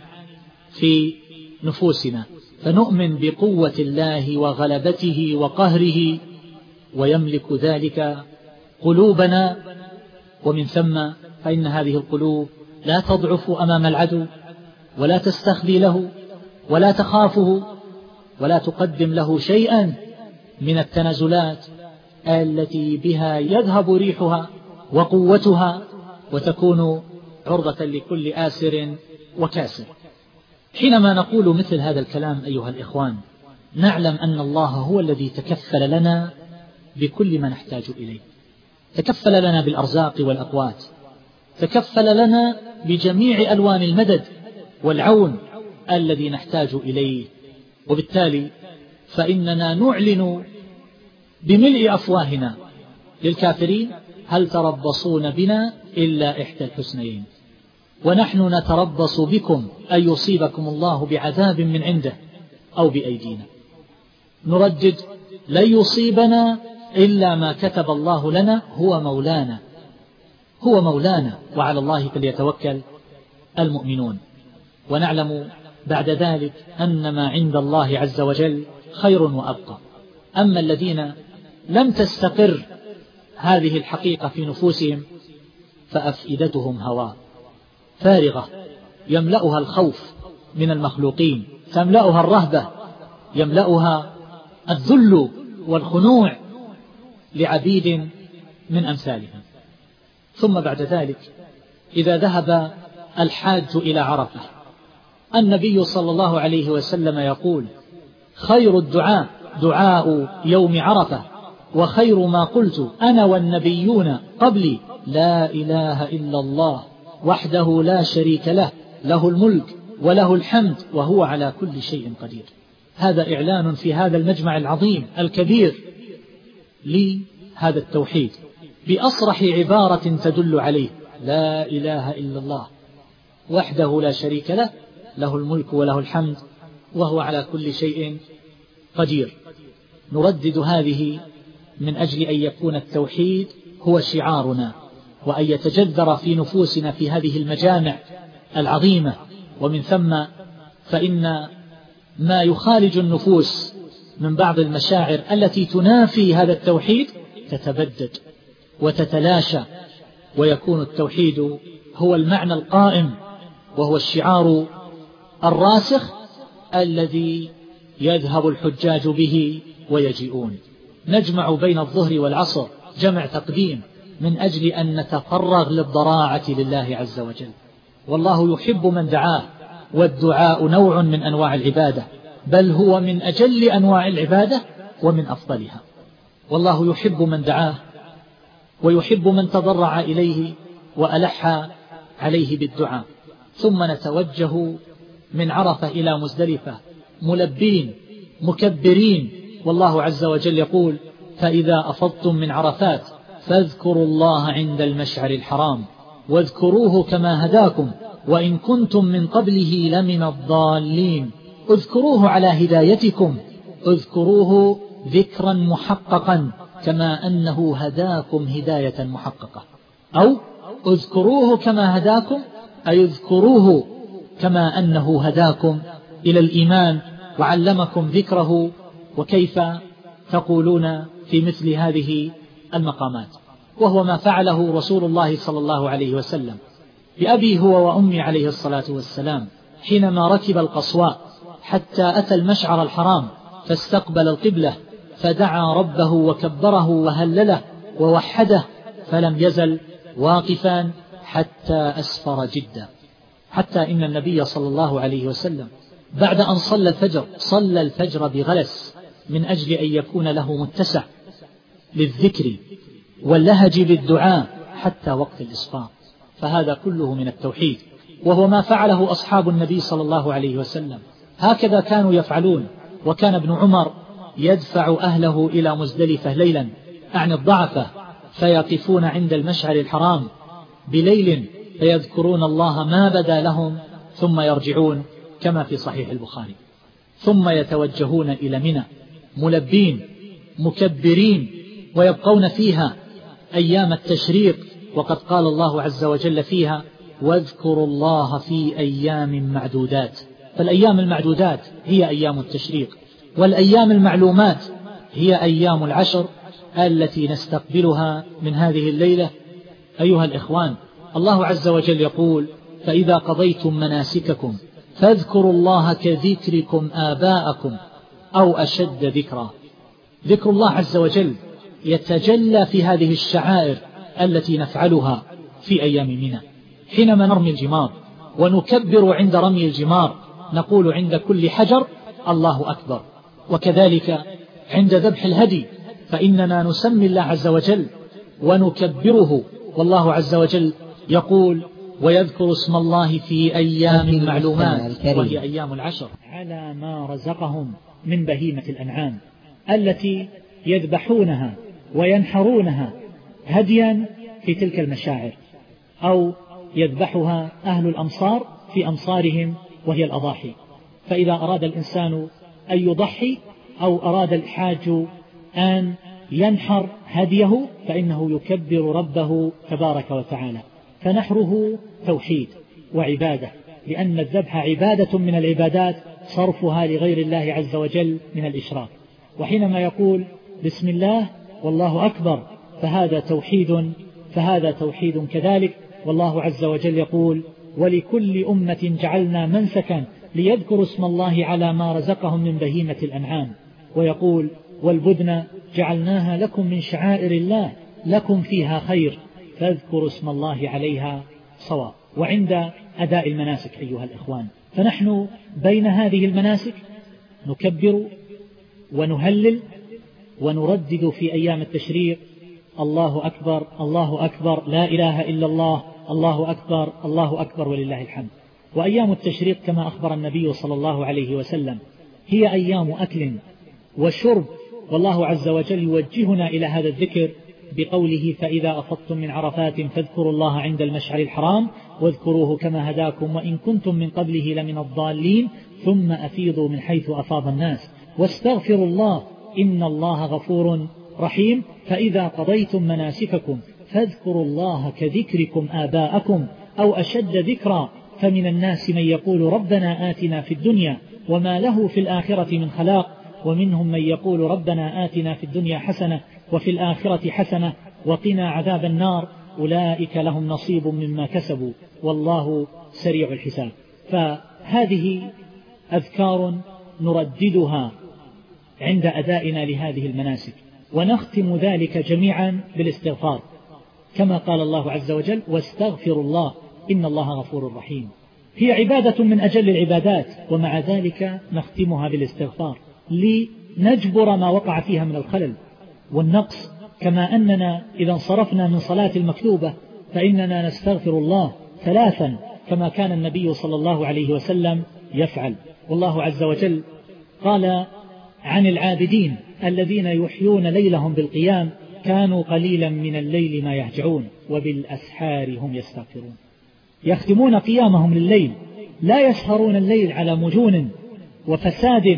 في نفوسنا، فنؤمن بقوة الله وغلبته وقهره، ويملك ذلك قلوبنا، ومن ثم فإن هذه القلوب لا تضعف أمام العدو، ولا تستخلي له، ولا تخافه، ولا تقدم له شيئا من التنازلات التي بها يذهب ريحها وقوتها، وتكون عرضة لكل آسر وكاسر. حينما نقول مثل هذا الكلام أيها الإخوان، نعلم أن الله هو الذي تكفل لنا بكل ما نحتاج إليه، تكفل لنا بالأرزاق والأقوات، تكفل لنا بجميع ألوان المدد والعون الذي نحتاج إليه. وبالتالي فإننا نعلن بملء أفواهنا للكافرين: هل تربصون بنا إلا إحدى الحسنيين، ونحن نتربص بكم أن يصيبكم الله بعذاب من عنده أو بأيدينا. نردد: لن يصيبنا إلا ما كتب الله لنا، هو مولانا وعلى الله فليتوكل المؤمنون. ونعلم بعد ذلك أن ما عند الله عز وجل خير وأبقى. أما الذين لم تستقر هذه الحقيقة في نفوسهم فأفئدتهم هواء فارغة، يملأها الخوف من المخلوقين، تملأها الرهبة، يملأها الذل والخنوع لعبيد من أمثالهم. ثم بعد ذلك إذا ذهب الحاج إلى عرفة، النبي صلى الله عليه وسلم يقول: خير الدعاء دعاء يوم عرفة، وخير ما قلت أنا والنبيون قبلي لا إله إلا الله وحده لا شريك له، له الملك وله الحمد وهو على كل شيء قدير. هذا إعلان في هذا المجمع العظيم الكبير لهذا التوحيد بأصرح عبارة تدل عليه: لا إله إلا الله وحده لا شريك له، له الملك وله الحمد وهو على كل شيء قدير. نردد هذه من أجل أن يكون التوحيد هو شعارنا، وأن يتجذر في نفوسنا في هذه المجامع العظيمة، ومن ثم فإن ما يخالج النفوس من بعض المشاعر التي تنافي هذا التوحيد تتبدد وتتلاشى، ويكون التوحيد هو المعنى القائم، وهو الشعار الراسخ الذي يذهب الحجاج به ويجيئون. نجمع بين الظهر والعصر جمع تقديم من أجل أن نتفرغ للضراعة لله عز وجل، والله يحب من دعاه، والدعاء نوع من أنواع العبادة، بل هو من أجل أنواع العبادة ومن أفضلها. والله يحب من دعاه ويحب من تضرع إليه وألح عليه بالدعاء. ثم نتوجه من عرفة إلى مزدلفة ملبين مكبرين، والله عز وجل يقول: فإذا أفضتم من عرفات فاذكروا الله عند المشعر الحرام واذكروه كما هداكم وإن كنتم من قبله لمن الضالين. اذكروه على هدايتكم، اذكروه ذكرا محققا كما أنه هداكم هداية محققة، أو اذكروه كما هداكم أي اذكروه كما أنه هداكم إلى الإيمان وعلمكم ذكره وكيف تقولون في مثل هذه المقامات. وهو ما فعله رسول الله صلى الله عليه وسلم بأبي هو وأمي عليه الصلاة والسلام حينما ركب القصواء حتى أتى المشعر الحرام فاستقبل القبلة فدعا ربه وكبره وهلله ووحده، فلم يزل واقفا حتى أسفر جدا، حتى إن النبي صلى الله عليه وسلم بعد أن صلى الفجر بغلس من أجل أن يكون له متسع للذكر واللهج بالدعاء حتى وقت الإسفار. فهذا كله من التوحيد، وهو ما فعله أصحاب النبي صلى الله عليه وسلم، هكذا كانوا يفعلون. وكان ابن عمر يدفع أهله إلى مزدلفة ليلا عن الضعفة، فيقفون عند المشعر الحرام بليل فيذكرون الله ما بدا لهم، ثم يرجعون كما في صحيح البخاري، ثم يتوجهون إلى منى ملبين مكبرين، ويبقون فيها أيام التشريق، وقد قال الله عز وجل فيها: واذكروا الله في أيام معدودات. فالأيام المعدودات هي أيام التشريق، والأيام المعلومات هي أيام العشر التي نستقبلها من هذه الليلة. أيها الإخوان، الله عز وجل يقول: فإذا قضيتم مناسككم فاذكروا الله كذكركم آباءكم أو أشد ذكرا. ذكر الله عز وجل يتجلى في هذه الشعائر التي نفعلها في أيام منى، حينما نرمي الجمار ونكبر عند رمي الجمار، نقول عند كل حجر الله أكبر، وكذلك عند ذبح الهدي فإننا نسمي الله عز وجل ونكبره، والله عز وجل يقول: ويذكر اسم الله في أيام معلومات وهي أيام العشر على ما رزقهم من بهيمة الأنعام التي يذبحونها وينحرونها هديا في تلك المشاعر، أو يذبحها أهل الأمصار في أمصارهم وهي الأضاحي. فإذا أراد الإنسان أن يضحي أو أراد الحاج أن ينحر هديه فإنه يكبر ربه تبارك وتعالى. فنحره توحيد وعبادة، لأن الذبح عبادة من العبادات صرفها لغير الله عز وجل من الإشراك. وحينما يقول بسم الله والله أكبر فهذا توحيد كذلك. والله عز وجل يقول: ولكل أمة جعلنا منسكا ليذكروا اسم الله على ما رزقهم من بهيمة الأنعام، ويقول: والبدن جعلناها لكم من شعائر الله لكم فيها خير فاذكروا اسم الله عليها صواب. وعند أداء المناسك أيها الإخوان، فنحن بين هذه المناسك نكبر ونهلل ونردد في أيام التشريق: الله أكبر الله أكبر لا إله إلا الله، الله أكبر الله أكبر ولله الحمد. وأيام التشريق كما أخبر النبي صلى الله عليه وسلم هي أيام أكل وشرب، والله عز وجل يوجهنا إلى هذا الذكر بقوله: فإذا أفضتم من عرفات فاذكروا الله عند المشعر الحرام واذكروه كما هداكم وإن كنتم من قبله لمن الضالين ثم أفيضوا من حيث أفاض الناس واستغفروا الله إن الله غفور رحيم. فإذا قضيتم مناسككم فاذكروا الله كذكركم آباءكم أو أشد ذكرا، فمن الناس من يقول ربنا آتنا في الدنيا وما له في الآخرة من خلاق ومنهم من يقول ربنا آتنا في الدنيا حسنة وفي الآخرة حسنة وقنا عذاب النار أولئك لهم نصيب مما كسبوا والله سريع الحساب. فهذه أذكار نرددها عند أدائنا لهذه المناسك، ونختم ذلك جميعا بالاستغفار كما قال الله عز وجل واستغفروا الله إن الله غفور رحيم. هي عبادة من أجل العبادات، ومع ذلك نختمها بالاستغفار لنجبر ما وقع فيها من الخلل والنقص، كما أننا إذا انصرفنا من صلاة المكتوبة فإننا نستغفر الله 3 كما كان النبي صلى الله عليه وسلم يفعل. والله عز وجل قال عن العابدين الذين يحيون ليلهم بالقيام كانوا قليلا من الليل ما يهجعون وبالأسحار هم يستغفرون. يختمون قيامهم لليل، لا يسهرون الليل على مجون وفساد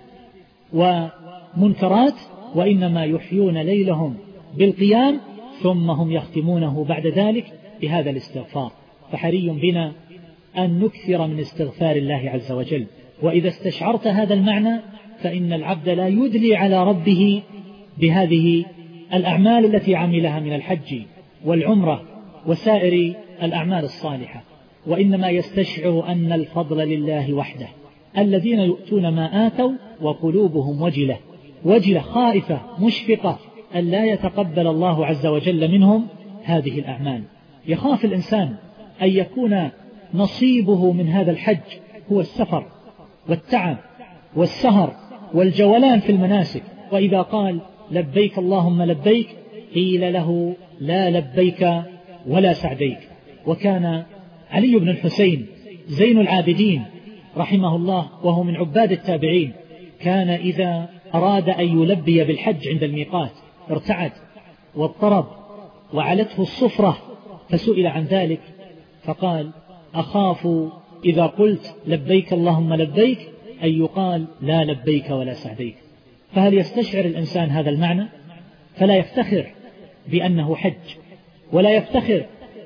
ومنكرات، وإنما يحيون ليلهم بالقيام ثم هم يختمونه بعد ذلك بهذا الاستغفار. فحري بنا أن نكثر من استغفار الله عز وجل. وإذا استشعرت هذا المعنى فإن العبد لا يدلي على ربه بهذه الأعمال التي عملها من الحج والعمرة وسائر الأعمال الصالحة، وإنما يستشعر أن الفضل لله وحده. الذين يؤتون ما آتوا وقلوبهم وجلة خائفة مشفقة أن لا يتقبل الله عز وجل منهم هذه الأعمال. يخاف الإنسان أن يكون نصيبه من هذا الحج هو السفر والتعب والسهر والجولان في المناسك، وإذا قال لبيك اللهم لبيك قيل له لا لبيك ولا سعديك. وكان علي بن الحسين زين العابدين رحمه الله وهو من عباد التابعين، كان إذا أراد أن يلبي بالحج عند الميقات ارتعد واضطرب وعلته الصفرة، فسئل عن ذلك فقال أخاف إذا قلت لبيك اللهم لبيك أن يقال لا لبيك ولا سعديك. فهل يستشعر الإنسان هذا المعنى؟ فلا يفتخر بأنه حج، ولا يفتخر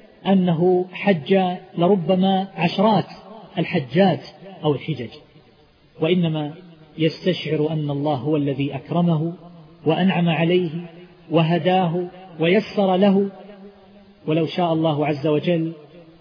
أنه حج لربما عشرات الحجات أو الحجج، وإنما يستشعر أن الله هو الذي أكرمه وأنعم عليه وهداه ويسر له، ولو شاء الله عز وجل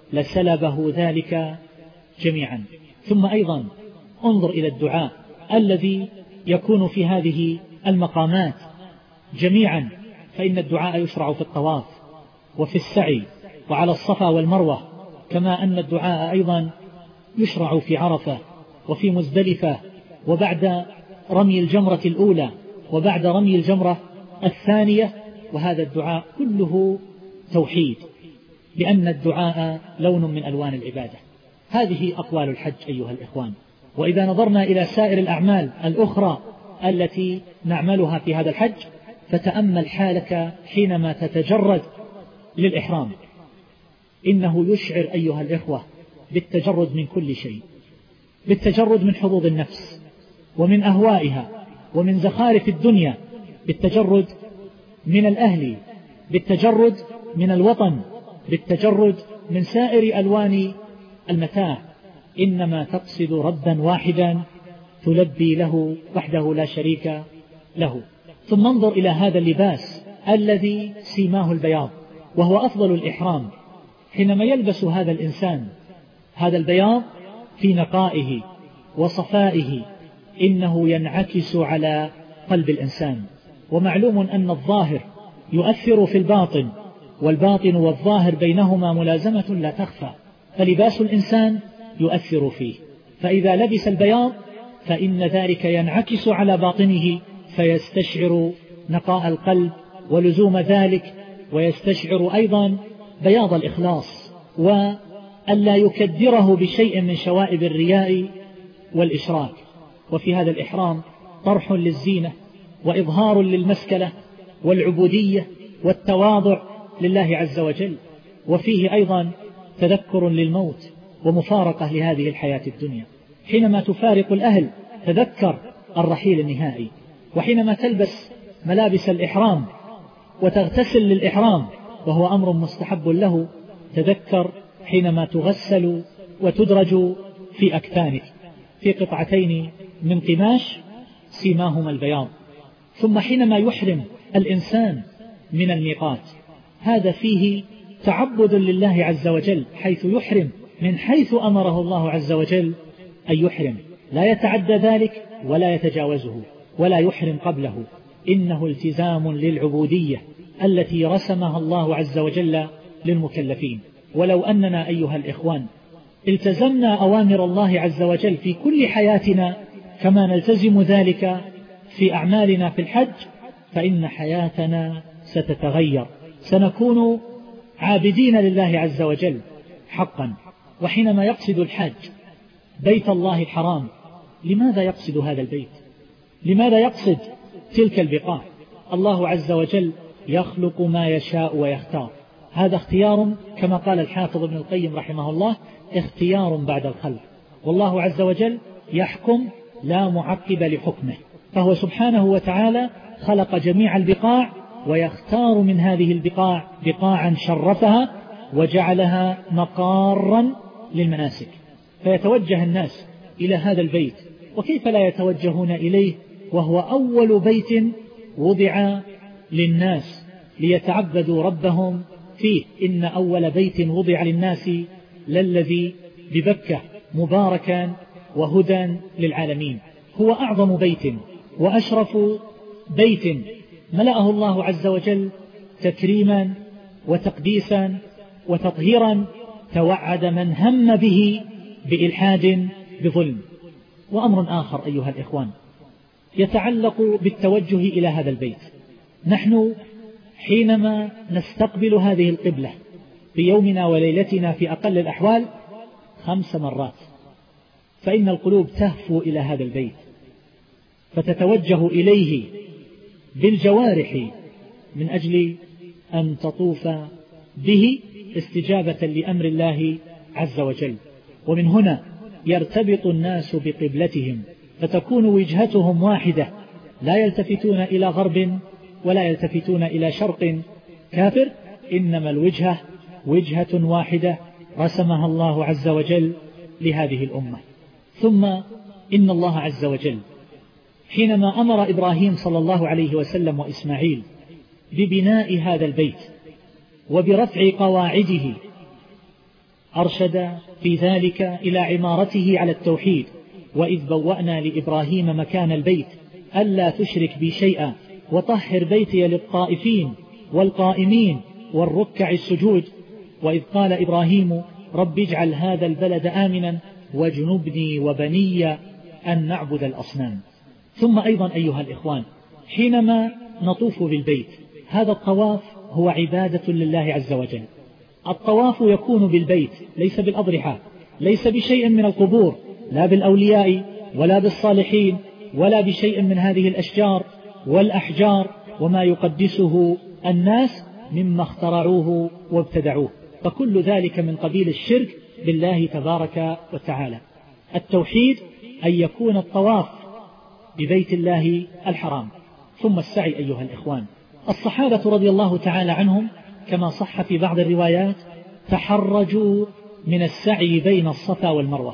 لسلبه ذلك جميعا. ثم أيضا انظر إلى الدعاء الذي يكون في هذه المقامات جميعا، فإن الدعاء يشرع في الطواف وفي السعي وعلى الصفا والمروة، كما أن الدعاء أيضا يشرع في عرفة وفي مزدلفة وبعد رمي الجمرة الأولى وبعد رمي الجمرة الثانية. وهذا الدعاء كله توحيد، لأن الدعاء لون من ألوان العبادة. هذه أقوال الحج أيها الإخوان. وإذا نظرنا إلى سائر الأعمال الأخرى التي نعملها في هذا الحج فتأمل حالك حينما تتجرد للإحرام. إنه يشعر أيها الإخوة بالتجرد من كل شيء، بالتجرد من حظوظ النفس ومن أهوائها ومن زخارف الدنيا، بالتجرد من الأهل، بالتجرد من الوطن، بالتجرد من سائر ألوان المتاع. إنما تقصد ربا واحدا تلبي له وحده لا شريك له. ثم انظر إلى هذا اللباس الذي سيماه البياض، وهو أفضل الإحرام. حينما يلبس هذا الإنسان هذا البياض في نقائه وصفائه إنه ينعكس على قلب الإنسان. ومعلوم أن الظاهر يؤثر في الباطن، والباطن والظاهر بينهما ملازمة لا تخفى، فلباس الإنسان يؤثر فيه. فإذا لبس البياض فإن ذلك ينعكس على باطنه، فيستشعر نقاء القلب ولزوم ذلك، ويستشعر أيضا بياض الإخلاص، وألا يكدره بشيء من شوائب الرياء والإشراك. وفي هذا الإحرام طرح للزينة وإظهار للمسكلة والعبودية والتواضع لله عز وجل، وفيه أيضا تذكر للموت ومفارقة لهذه الحياة الدنيا. حينما تفارق الأهل تذكر الرحيل النهائي، وحينما تلبس ملابس الإحرام وتغتسل للإحرام وهو أمر مستحب له تذكر حينما تغسل وتدرج في أكفانك في قطعتين من قماش سيماهما البياض. ثم حينما يحرم الإنسان من الميقات، هذا فيه تعبد لله عز وجل، حيث يحرم من حيث أمره الله عز وجل أن يحرم، لا يتعدى ذلك ولا يتجاوزه ولا يحرم قبله. إنه التزام للعبودية التي رسمها الله عز وجل للمكلفين. ولو أننا أيها الإخوان التزمنا أوامر الله عز وجل في كل حياتنا كما نلتزم ذلك في أعمالنا في الحج، فإن حياتنا ستتغير، سنكون عابدين لله عز وجل حقا. وحينما يقصد الحاج بيت الله الحرام، لماذا يقصد هذا البيت؟ لماذا يقصد تلك البقاع؟ الله عز وجل يخلق ما يشاء ويختار، هذا اختيار كما قال الحافظ ابن القيم رحمه الله، اختيار بعد الخلق، والله عز وجل يحكم لا معقب لحكمه، فهو سبحانه وتعالى خلق جميع البقاع ويختار من هذه البقاع بقاعا شرفها وجعلها مقارا للمناسك، فيتوجه الناس إلى هذا البيت. وكيف لا يتوجهون إليه وهو أول بيت وضع للناس ليتعبدوا ربهم فيه؟ إن أول بيت وضع للناس للذي ببكة مباركا وهدى للعالمين. هو أعظم بيت وأشرف بيت ملأه الله عز وجل تكريما وتقديسا وتطهيرا، توعد من هم به بإلحاد بظلم. وأمر آخر أيها الإخوان يتعلق بالتوجه إلى هذا البيت، نحن حينما نستقبل هذه القبلة في يومنا وليلتنا في أقل الأحوال 5 مرات، فإن القلوب تهفو إلى هذا البيت فتتوجه إليه بالجوارح من أجل أن تطوف به استجابة لأمر الله عز وجل. ومن هنا يرتبط الناس بقبلتهم فتكون وجهتهم واحدة، لا يلتفتون إلى غرب ولا يلتفتون إلى شرق كافر، إنما الوجهة وجهة واحدة رسمها الله عز وجل لهذه الأمة. ثم إن الله عز وجل حينما أمر إبراهيم صلى الله عليه وسلم وإسماعيل ببناء هذا البيت وبرفع قواعده، أرشد في ذلك إلى عمارته على التوحيد. وإذ بوأنا لإبراهيم مكان البيت ألا تشرك بي شيئا وطهر بيتي للطائفين والقائمين والركع السجود. وإذ قال إبراهيم رب اجعل هذا البلد آمنا واجنبني وبني أن نعبد الأصنام. ثم أيضا أيها الإخوان حينما نطوف بالبيت، هذا الطواف هو عبادة لله عز وجل. الطواف يكون بالبيت ليس بالأضرحة، ليس بشيء من القبور، لا بالأولياء ولا بالصالحين ولا بشيء من هذه الأشجار والأحجار وما يقدسه الناس مما اخترعوه وابتدعوه، فكل ذلك من قبيل الشرك بالله تبارك وتعالى. التوحيد أن يكون الطواف ببيت الله الحرام. ثم السعي أيها الإخوان، الصحابة رضي الله تعالى عنهم كما صح في بعض الروايات تحرجوا من السعي بين الصفا والمروة،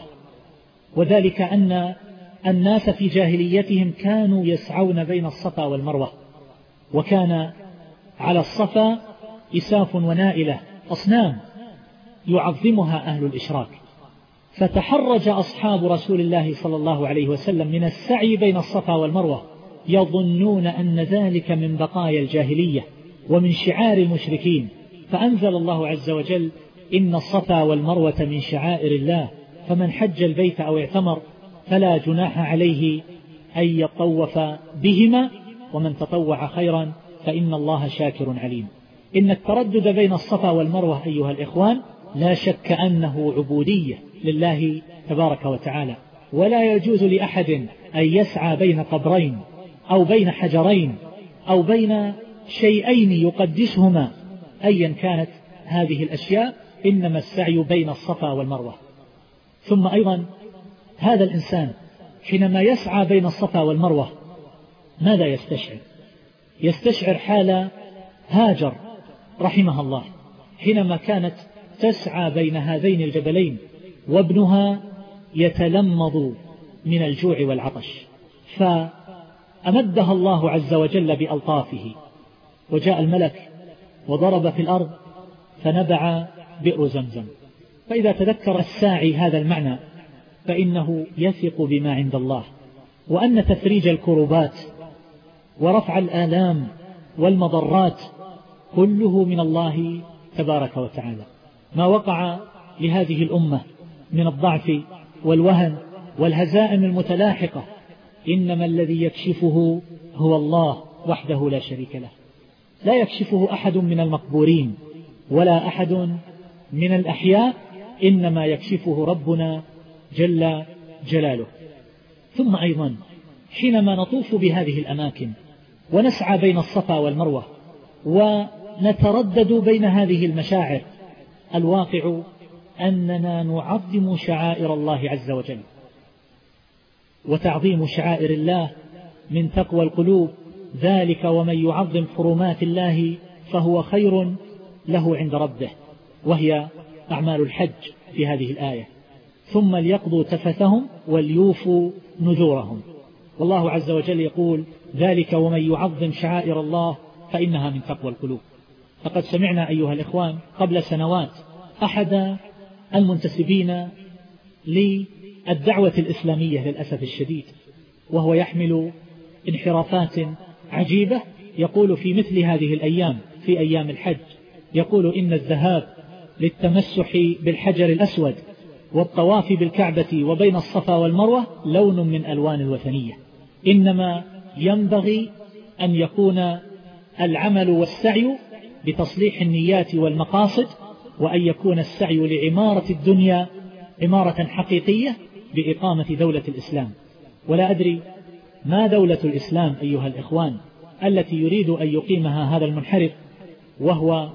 وذلك أن الناس في جاهليتهم كانوا يسعون بين الصفا والمروة، وكان على الصفا إساف ونائلة أصنام يعظمها أهل الإشراك، فتحرج أصحاب رسول الله صلى الله عليه وسلم من السعي بين الصفا والمروة، يظنون أن ذلك من بقايا الجاهلية ومن شعار المشركين، فأنزل الله عز وجل إن الصفا والمروة من شعائر الله فمن حج البيت أو اعتمر فلا جناح عليه أن يطوف بهما ومن تطوع خيرا فإن الله شاكر عليم. إن التردد بين الصفا والمروة أيها الإخوان لا شك أنه عبودية لله تبارك وتعالى، ولا يجوز لأحد أن يسعى بين قبرين أو بين حجرين أو بين شيئين يقدسهما أيا كانت هذه الأشياء، إنما السعي بين الصفا والمروة. ثم أيضا هذا الإنسان حينما يسعى بين الصفا والمروة ماذا يستشعر؟ يستشعر حال هاجر رحمها الله حينما كانت تسعى بين هذين الجبلين وابنها يتلمض من الجوع والعطش، فأمدها الله عز وجل بألطافه، وجاء الملك وضرب في الأرض فنبع بئر زمزم. فإذا تذكر الساعي هذا المعنى فإنه يثق بما عند الله، وأن تفريج الكربات ورفع الآلام والمضرات كله من الله تبارك وتعالى. ما وقع لهذه الأمة من الضعف والوهن والهزائم المتلاحقة إنما الذي يكشفه هو الله وحده لا شريك له، لا يكشفه أحد من المقبورين ولا أحد من الأحياء، إنما يكشفه ربنا جل جلاله. ثم أيضا حينما نطوف بهذه الأماكن ونسعى بين الصفا والمروة ونتردد بين هذه المشاعر، الواقع أننا نعظم شعائر الله عز وجل، وتعظيم شعائر الله من تقوى القلوب، ذلك ومن يعظم حرمات الله فهو خير له عند ربه، وهي أعمال الحج في هذه الآية. ثم ليقضوا تفثهم وليوفوا نذورهم، والله عز وجل يقول ذلك ومن يعظم شعائر الله فإنها من تقوى القلوب. فقد سمعنا أيها الإخوان قبل سنوات أحد المنتسبين للدعوة الإسلامية للأسف الشديد، وهو يحمل انحرافات عجيبة، يقول في مثل هذه الأيام في أيام الحج، يقول إن الذهاب للتمسح بالحجر الأسود والطواف بالكعبة وبين الصفا والمروة لون من ألوان الوثنية، إنما ينبغي أن يكون العمل والسعي بتصليح النيات والمقاصد، وأن يكون السعي لعمارة الدنيا عمارة حقيقية بإقامة دولة الإسلام. ولا أدري ما دولة الإسلام أيها الإخوان التي يريد أن يقيمها هذا المنحرف، وهو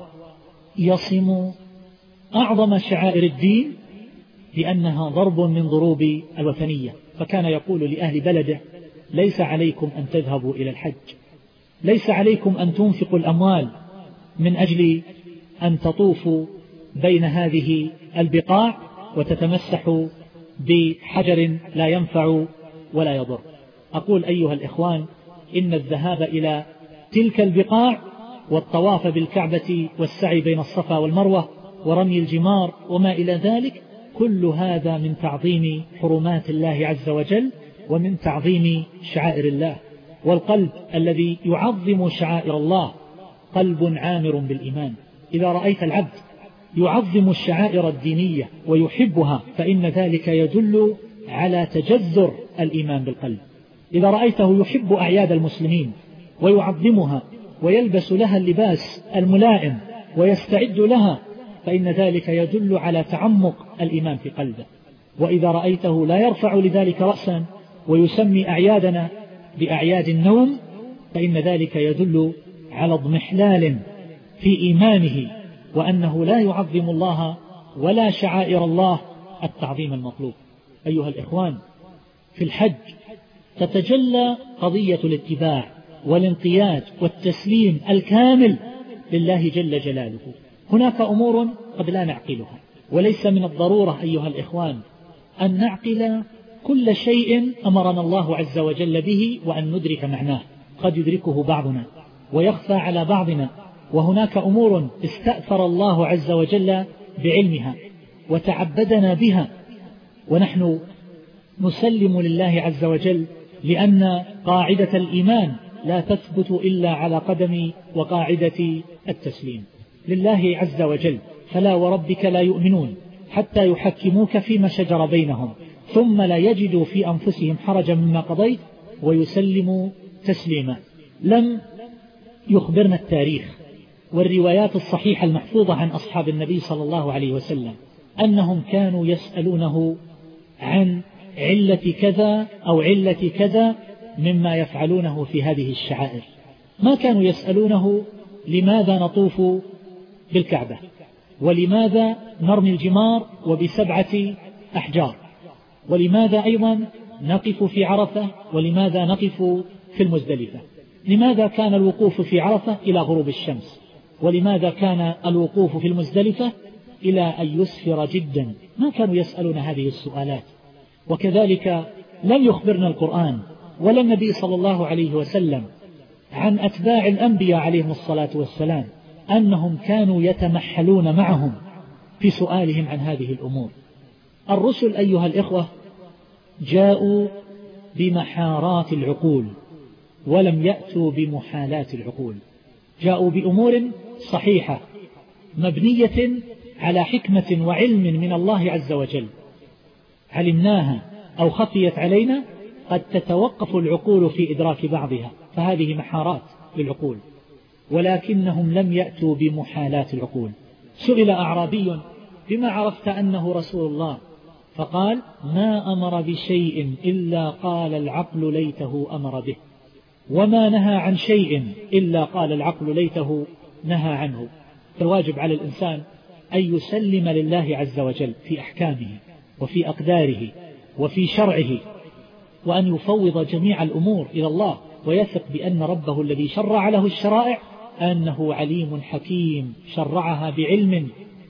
يصم أعظم شعائر الدين لأنها ضرب من ضروب الوثنية. فكان يقول لأهل بلده ليس عليكم أن تذهبوا إلى الحج، ليس عليكم أن تنفقوا الأموال من أجل أن تطوفوا بين هذه البقاع وتتمسحوا بحجر لا ينفع ولا يضر. أقول أيها الإخوان إن الذهاب إلى تلك البقاع والطواف بالكعبة والسعي بين الصفا والمروة ورمي الجمار وما إلى ذلك، كل هذا من تعظيم حرمات الله عز وجل ومن تعظيم شعائر الله. والقلب الذي يعظم شعائر الله قلب عامر بالإيمان. إذا رأيت العبد يعظم الشعائر الدينية ويحبها فإن ذلك يدل على تجذر الإيمان بالقلب. إذا رأيته يحب أعياد المسلمين ويعظمها ويلبس لها اللباس الملائم ويستعد لها فإن ذلك يدل على تعمق الإيمان في قلبه. وإذا رأيته لا يرفع لذلك رأسا ويسمي أعيادنا بأعياد النوم فإن ذلك يدل على اضمحلال في إيمانه، وأنه لا يعظم الله ولا شعائر الله التعظيم المطلوب. أيها الإخوان، في الحج تتجلى قضية الاتباع والانقياد والتسليم الكامل لله جل جلاله. هناك أمور قد لا نعقلها، وليس من الضرورة أيها الإخوان أن نعقل كل شيء أمرنا الله عز وجل به وأن ندرك معناه، قد يدركه بعضنا ويخفى على بعضنا. وهناك أمور استأثر الله عز وجل بعلمها وتعبدنا بها، ونحن نسلم لله عز وجل، لأن قاعدة الإيمان لا تثبت إلا على قدم وقاعدة التسليم لله عز وجل. فلا وربك لا يؤمنون حتى يحكموك فيما شجر بينهم ثم لا يجدوا في أنفسهم حرجا مما قضيت ويسلموا تسليما. لم يخبرنا التاريخ والروايات الصحيحة المحفوظة عن أصحاب النبي صلى الله عليه وسلم أنهم كانوا يسألونه عن علة كذا أو علة كذا مما يفعلونه في هذه الشعائر. ما كانوا يسألونه لماذا نطوف بالكعبة، ولماذا نرمي الجمار وب7 أحجار، ولماذا أيضا نقف في عرفة، ولماذا نقف في المزدلفة، لماذا كان الوقوف في عرفة إلى غروب الشمس، ولماذا كان الوقوف في المزدلفة إلى أن يسفر جدا ما كانوا يسألون هذه السؤالات. وكذلك لم يخبرنا القرآن ولا النبي صلى الله عليه وسلم عن أتباع الأنبياء عليهم الصلاة والسلام أنهم كانوا يتمحلون معهم في سؤالهم عن هذه الأمور. الرسل أيها الإخوة جاءوا بمحارات العقول ولم يأتوا بمحالات العقول، جاءوا بأمور صحيحة مبنية على حكمة وعلم من الله عز وجل علمناها أو خفيت علينا، قد تتوقف العقول في إدراك بعضها، فهذه محارات للعقول، ولكنهم لم يأتوا بمحالات العقول. سئل أعرابي بما عرفت أنه رسول الله؟ فقال ما أمر بشيء إلا قال العقل ليته أمر به، وما نهى عن شيء إلا قال العقل ليته نهى عنه. فالواجب على الإنسان أن يسلم لله عز وجل في أحكامه وفي أقداره وفي شرعه، وأن يفوض جميع الأمور إلى الله، ويثق بأن ربه الذي شرع له الشرائع أنه عليم حكيم، شرعها بعلم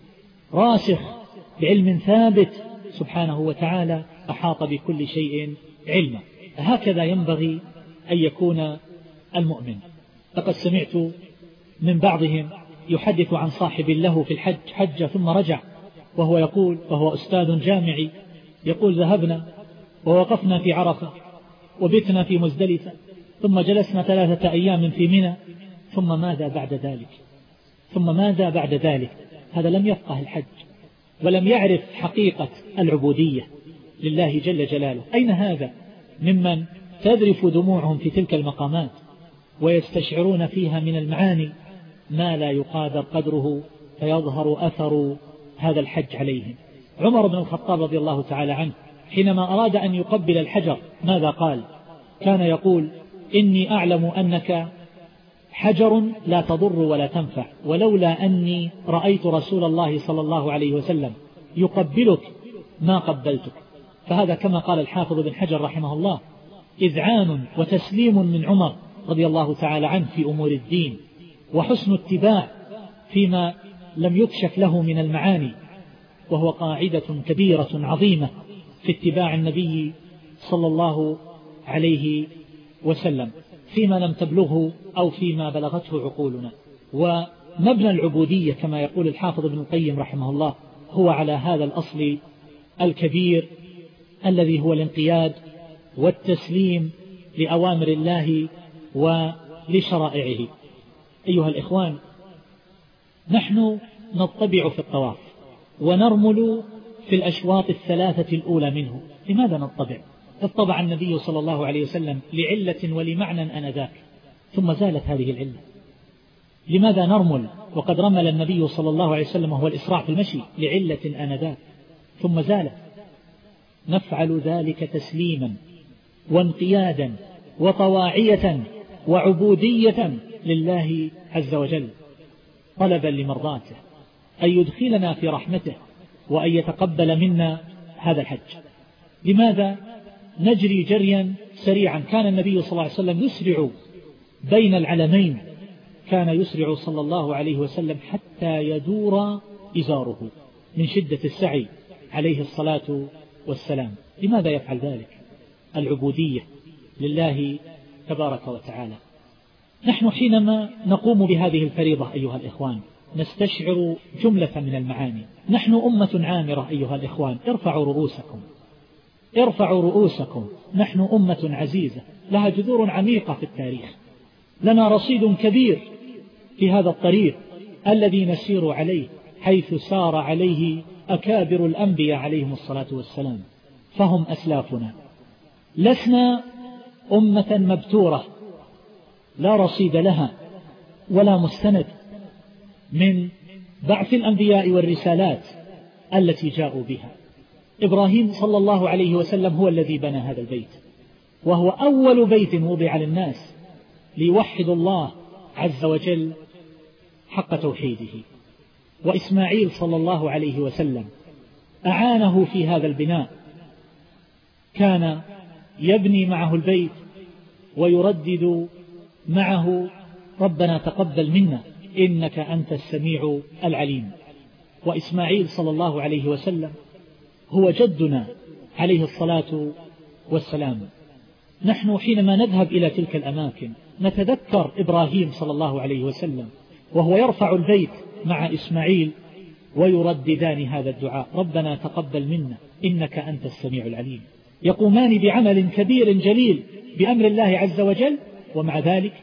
راسخ، بعلم ثابت سبحانه وتعالى، أحاط بكل شيء علما. هكذا ينبغي أن يكون المؤمن. لقد سمعت من بعضهم يحدث عن صاحب له في الحج، حج ثم رجع وهو يقول، وهو أستاذ جامعي، يقول ذهبنا ووقفنا في عرفة وبتنا في مزدلفة ثم جلسنا 3 أيام في منى، ثم ماذا بعد ذلك؟ ثم ماذا بعد ذلك؟ هذا لم يفقه الحج ولم يعرف حقيقة العبودية لله جل جلاله. أين هذا ممن تذرف دموعهم في تلك المقامات ويستشعرون فيها من المعاني ما لا يقادر قدره، فيظهر أثر هذا الحج عليهم. عمر بن الخطاب رضي الله تعالى عنه حينما أراد أن يقبل الحجر ماذا قال؟ كان يقول إني أعلم أنك حجر لا تضر ولا تنفع، ولولا أني رأيت رسول الله صلى الله عليه وسلم يقبلك ما قبلتك. فهذا كما قال الحافظ بن حجر رحمه الله إذعان وتسليم من عمر رضي الله تعالى عنه في أمور الدين، وحسن اتباع فيما لم يكشف له من المعاني، وهو قاعدة كبيرة عظيمة في اتباع النبي صلى الله عليه وسلم فيما لم تبلغه أو فيما بلغته عقولنا. ومبنى العبودية كما يقول الحافظ ابن القيم رحمه الله هو على هذا الأصل الكبير الذي هو الانقياد والتسليم لأوامر الله ولشرائعه. أيها الإخوان، نحن نطبع في الطواف ونرمل في الأشواط 3 الأولى منه. لماذا نطبع؟ اطبع النبي صلى الله عليه وسلم لعلة ولمعنى أنذاك، ثم زالت هذه العلة. لماذا نرمل وقد رمل النبي صلى الله عليه وسلم وهو الإسراع في المشي لعلة آنذاك ثم زالت؟ نفعل ذلك تسليما وانقيادا وطواعية وعبودية لله عز وجل، طلبا لمرضاته، أن يدخلنا في رحمته وأن يتقبل منا هذا الحج. لماذا نجري جريا سريعا؟ كان النبي صلى الله عليه وسلم يسرع بين العلمين، كان يسرع صلى الله عليه وسلم حتى يدور إزاره من شدة السعي عليه الصلاة والسلام. لماذا يفعل ذلك؟ العبودية لله تبارك وتعالى. نحن حينما نقوم بهذه الفريضة أيها الإخوان نستشعر جملة من المعاني. نحن أمة عامرة أيها الإخوان، ارفعوا رؤوسكم، ارفعوا رؤوسكم. نحن أمة عزيزة لها جذور عميقة في التاريخ، لنا رصيد كبير في هذا الطريق الذي نسير عليه، حيث سار عليه أكابر الأنبياء عليهم الصلاة والسلام، فهم أسلافنا. لسنا أمة مبتورة لا رصيد لها ولا مستند من بعث الأنبياء والرسالات التي جاءوا بها. إبراهيم صلى الله عليه وسلم هو الذي بنى هذا البيت، وهو أول بيت وضع للناس ليوحدوا الله عز وجل حق توحيده. وإسماعيل صلى الله عليه وسلم أعانه في هذا البناء، كان يبني معه البيت ويردد معه ربنا تقبل منا إنك أنت السميع العليم. وإسماعيل صلى الله عليه وسلم هو جدنا عليه الصلاة والسلام. نحن حينما نذهب إلى تلك الأماكن نتذكر إبراهيم صلى الله عليه وسلم وهو يرفع البيت مع إسماعيل ويرددان هذا الدعاء: ربنا تقبل منا إنك أنت السميع العليم. يقومان بعمل كبير جليل بأمر الله عز وجل، ومع ذلك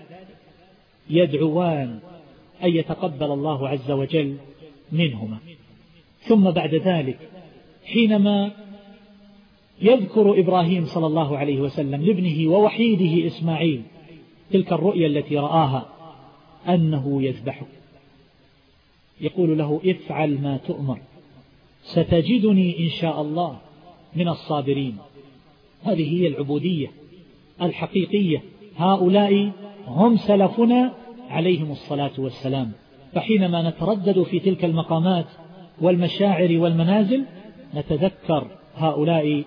يدعوان أن يتقبل الله عز وجل منهما. ثم بعد ذلك حينما يذكر إبراهيم صلى الله عليه وسلم لابنه ووحيده إسماعيل تلك الرؤيا التي رآها أنه يذبحه، يقول له: افعل ما تؤمر ستجدني إن شاء الله من الصابرين. هذه هي العبودية الحقيقية، هؤلاء هم سلفنا عليهم الصلاة والسلام. فحينما نتردد في تلك المقامات والمشاعر والمنازل نتذكر هؤلاء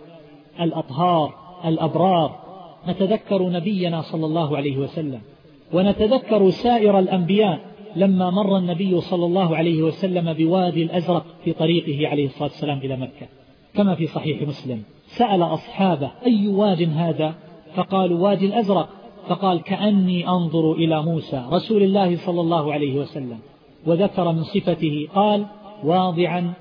الأطهار الأبرار، نتذكر نبينا صلى الله عليه وسلم، ونتذكر سائر الأنبياء لما مر النبي صلى الله عليه وسلم بوادي الأزرق في طريقه عليه الصلاة والسلام إلى مكة، كما في صحيح مسلم. سأل أصحابه: أي واد هذا؟ فقالوا: وادي الأزرق. فقال: كأني أنظر إلى موسى رسول الله صلى الله عليه وسلم. وذكر من صفته قال: واضعا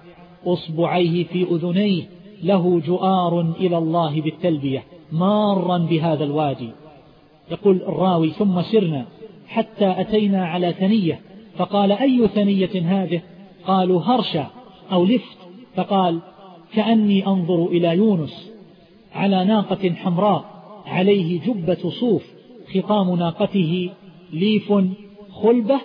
أصبعيه في أذنيه له جؤار إلى الله بالتلبية مارا بهذا الوادي. يقول الراوي: ثم سرنا حتى أتينا على ثنية، فقال: أي ثنية هذه؟ قالوا: هرشا أو لفت. فقال: كأني أنظر إلى يونس على ناقة حمراء عليه جبة صوف خطام ناقته ليف خلبة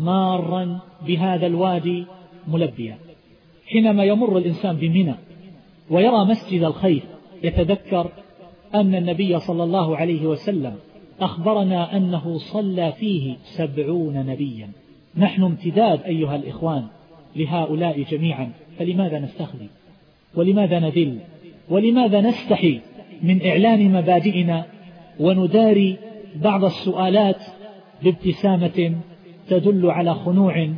مارا بهذا الوادي ملبيا. حينما يمر الإنسان بمنى ويرى مسجد الخيف يتذكر أن النبي صلى الله عليه وسلم أخبرنا أنه صلى فيه 70 نبيا. نحن امتداد أيها الإخوان لهؤلاء جميعا، فلماذا نستخدم؟ ولماذا نذل؟ ولماذا نستحي من إعلان مبادئنا ونداري بعض السؤالات بابتسامة تدل على خنوع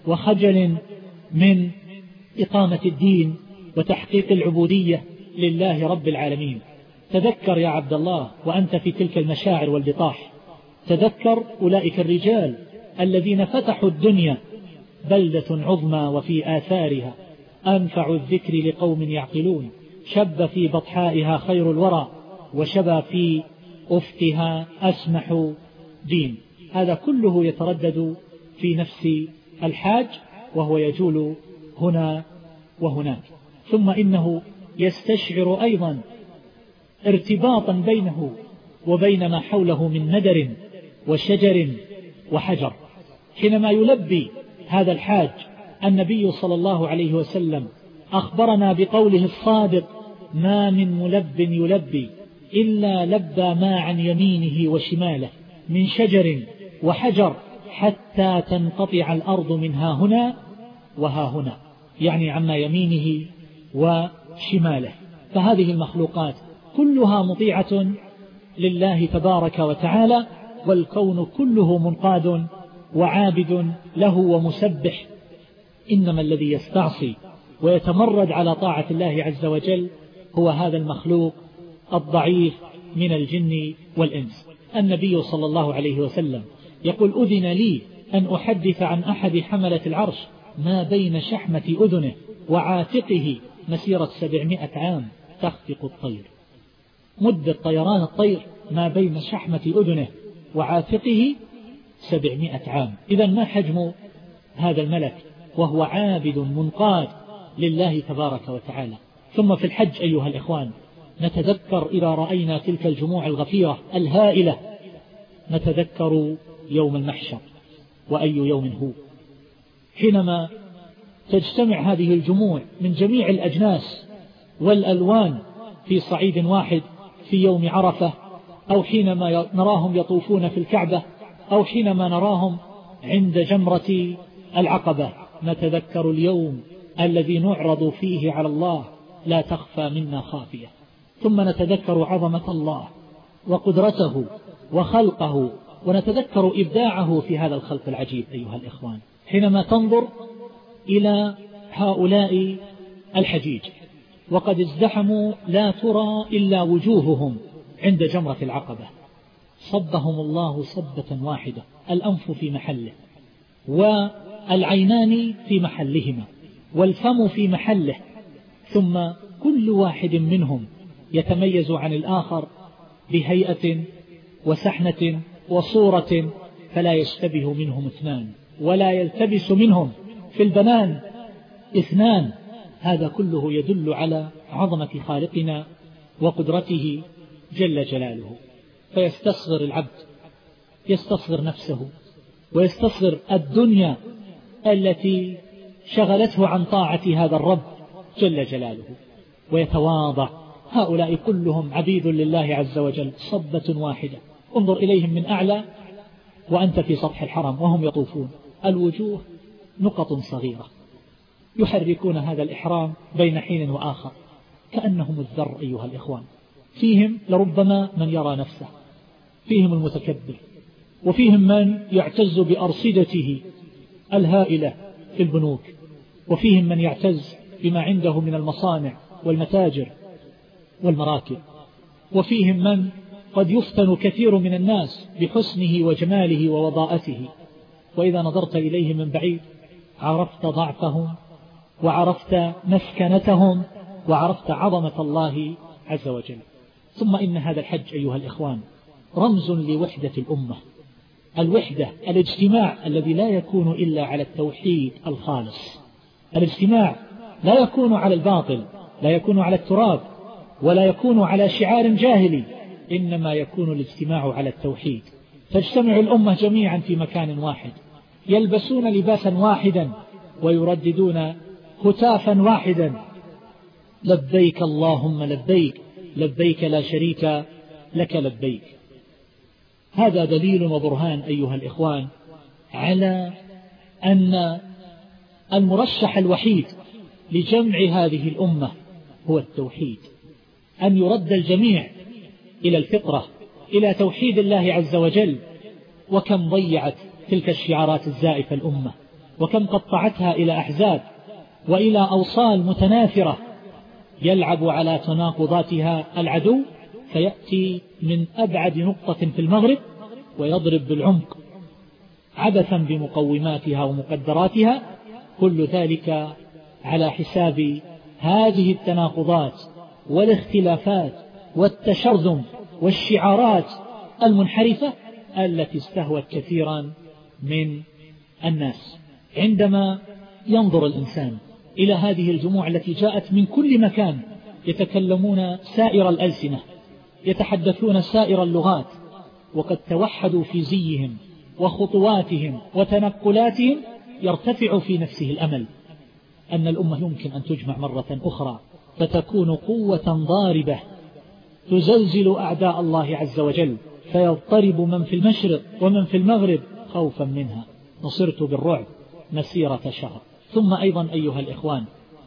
وخجل من إقامة الدين وتحقيق العبودية لله رب العالمين؟ تذكر يا عبد الله وأنت في تلك المشاعر والبطاح، تذكر أولئك الرجال الذين فتحوا الدنيا بلدة عظمى وفي آثارها أنفع الذكر لقوم يعقلون، شب في بطحائها خير الورى وشبى في أفتها أسمح دين. هذا كله يتردد في نفس الحاج وهو يجول هنا وهناك. ثم إنه يستشعر أيضا ارتباطا بينه وبين ما حوله من ندر وشجر وحجر. حينما يلبي هذا الحاج النبي صلى الله عليه وسلم أخبرنا بقوله الصادق: ما من ملب يلبي إلا لبى ما عن يمينه وشماله من شجر وحجر حتى تنقطع الأرض من ها هنا وها هنا، يعني عما يمينه وشماله. فهذه المخلوقات كلها مطيعة لله تبارك وتعالى، والكون كله منقاد وعابد له ومسبح. إنما الذي يستعصي ويتمرد على طاعة الله عز وجل هو هذا المخلوق الضعيف من الجن والإنس. النبي صلى الله عليه وسلم يقول: أذن لي أن أحدث عن أحد حملة العرش ما بين شحمة أذنه وعاتقه مسيرة 700 عام تخفق الطير. مدة طيران الطير ما بين شحمة أذنه وعاتقه 700 عام. إذا ما حجم هذا الملك وهو عابد منقاد لله تبارك وتعالى. ثم في الحج أيها الإخوان نتذكر إذا رأينا تلك الجموع الغفيرة الهائلة نتذكر يوم المحشر. وأي يوم هو حينما تجتمع هذه الجموع من جميع الأجناس والألوان في صعيد واحد في يوم عرفة، أو حينما نراهم يطوفون في الكعبة، أو حينما نراهم عند جمرة العقبة. نتذكر اليوم الذي نعرض فيه على الله لا تخفى منا خافية. ثم نتذكر عظمة الله وقدرته وخلقه، ونتذكر إبداعه في هذا الخلق العجيب. أيها الإخوان حينما تنظر إلى هؤلاء الحجيج، وقد ازدحموا لا ترى إلا وجوههم عند جمرة العقبة، صبهم الله صبة واحدة، الأنف في محله، والعينان في محلهما، والفم في محله، ثم كل واحد منهم يتميز عن الآخر بهيئة وسحنة وصورة، فلا يشتبه منهم اثنان، ولا يلتبس منهم في البنان اثنان. هذا كله يدل على عظمة خالقنا وقدرته جل جلاله. فيستصغر العبد، يستصغر نفسه، ويستصغر الدنيا التي شغلته عن طاعة هذا الرب جل جلاله، ويتواضع. هؤلاء كلهم عبيد لله عز وجل، صبة واحدة. انظر إليهم من أعلى وأنت في سطح الحرم وهم يطوفون، الوجوه نقط صغيرة يحركون هذا الإحرام بين حين وآخر كأنهم الذر. أيها الإخوان، فيهم لربما من يرى نفسه، فيهم المتكبر، وفيهم من يعتز بأرصدته الهائلة في البنوك، وفيهم من يعتز بما عنده من المصانع والمتاجر والمراكب، وفيهم من قد يفتن كثير من الناس بحسنه وجماله ووضاءته، وإذا نظرت إليه من بعيد عرفت ضعفهم، وعرفت مسكنتهم، وعرفت عظمة الله عز وجل. ثم إن هذا الحج أيها الإخوان رمز لوحدة الأمة، الوحدة، الاجتماع الذي لا يكون إلا على التوحيد الخالص. الاجتماع لا يكون على الباطل، لا يكون على التراب، ولا يكون على شعار جاهلي، إنما يكون الاجتماع على التوحيد. تجتمع الأمة جميعا في مكان واحد، يلبسون لباسا واحدا، ويرددون هتافا واحدا: لبيك اللهم لبيك، لبيك لا شريك لك لبيك. هذا دليل وبرهان أيها الإخوان على أن المرشح الوحيد لجمع هذه الأمة هو التوحيد، أن يرد الجميع إلى الفطرة، إلى توحيد الله عز وجل. وكم ضيعت تلك الشعارات الزائفة الأمة، وكم قطعتها إلى أحزاب وإلى أوصال متناثرة يلعب على تناقضاتها العدو، فيأتي من أبعد نقطة في المغرب ويضرب بالعمق عبثا بمقوماتها ومقدراتها، كل ذلك على حساب هذه التناقضات والاختلافات والتشرذم والشعارات المنحرفة التي استهوت كثيرا من الناس. عندما ينظر الإنسان إلى هذه الجموع التي جاءت من كل مكان، يتكلمون سائر الألسنة، يتحدثون سائر اللغات، وقد توحدوا في زيهم وخطواتهم وتنقلاتهم، يرتفع في نفسه الأمل أن الأمة يمكن أن تجمع مرة أخرى، فتكون قوة ضاربة تزلزل أعداء الله عز وجل، فيضطرب من في المشرق ومن في المغرب خوفا منها. نصرت بالرعب مسيرة شهر. ثم أيضا أيها الإخوان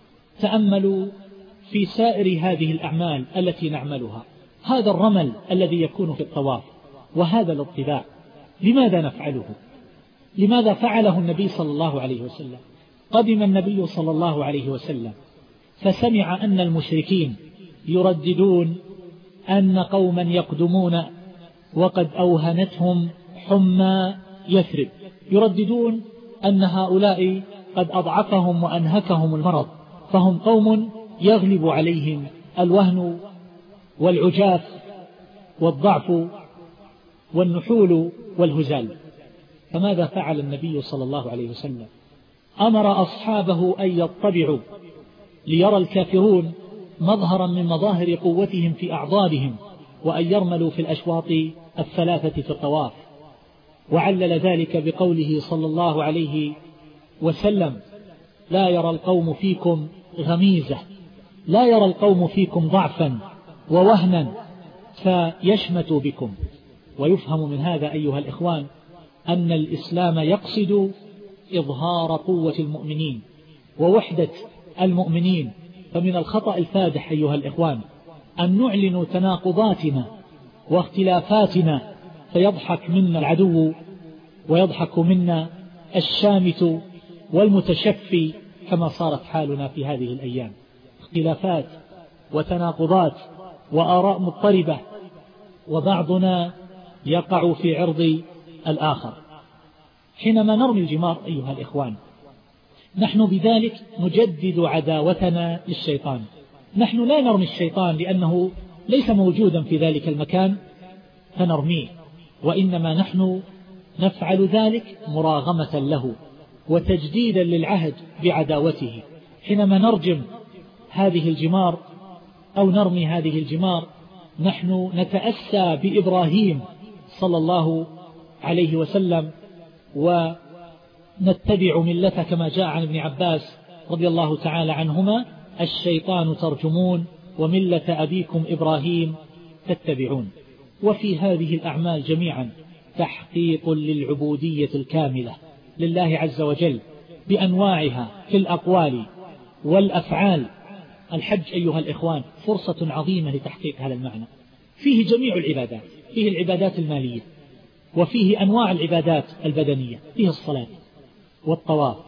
تأملوا في سائر هذه الأعمال التي نعملها، هذا الرمل الذي يكون في الطواف، وهذا الاطباع، لماذا نفعله؟ لماذا فعله النبي صلى الله عليه وسلم؟ قدم النبي صلى الله عليه وسلم فسمع أن المشركين يرددون أن قوما يقدمون وقد أوهنتهم حمى يثرب، يرددون أن هؤلاء قد أضعفهم وأنهكهم المرض، فهم قوم يغلب عليهم الوهن والعجاف والضعف والنحول والهزال. فماذا فعل النبي صلى الله عليه وسلم؟ أمر أصحابه أن يطبعوا ليرى الكافرون مظهرا من مظاهر قوتهم في أعضادهم، وأن يرملوا في الأشواط الثلاثة في الطواف. وعلل ذلك بقوله صلى الله عليه وسلم: لا يرى القوم فيكم غميزة، لا يرى القوم فيكم ضعفا ووهنا فيشمتوا بكم. ويفهم من هذا أيها الإخوان أن الإسلام يقصد إظهار قوة المؤمنين ووحدة المؤمنين. فمن الخطأ الفادح أيها الإخوان أن نعلن تناقضاتنا واختلافاتنا فيضحك منا العدو ويضحك منا الشامت والمتشفي كما صارت حالنا في هذه الأيام، اختلافات وتناقضات وآراء مضطربة، وبعضنا يقع في عرض الآخر. حينما نرمي الجمار أيها الإخوان، نحن بذلك نجدد عداوتنا للشيطان. نحن لا نرمي الشيطان لأنه ليس موجودا في ذلك المكان فنرميه، وإنما نحن نفعل ذلك مراغمة له وتجديدا للعهد بعداوته. حينما نرجم هذه الجمار أو نرمي هذه الجمار، نحن نتأسى بإبراهيم صلى الله عليه وسلم ونتبع ملته، كما جاء عن ابن عباس رضي الله تعالى عنهما: الشيطان ترجمون وملة أبيكم إبراهيم تتبعون. وفي هذه الأعمال جميعا تحقيق للعبودية الكاملة لله عز وجل بأنواعها في الأقوال والأفعال. الحج أيها الإخوان فرصة عظيمة لتحقيق هذا المعنى، فيه جميع العبادات، فيه العبادات المالية، وفيه أنواع العبادات البدنية، فيه الصلاة والطواف،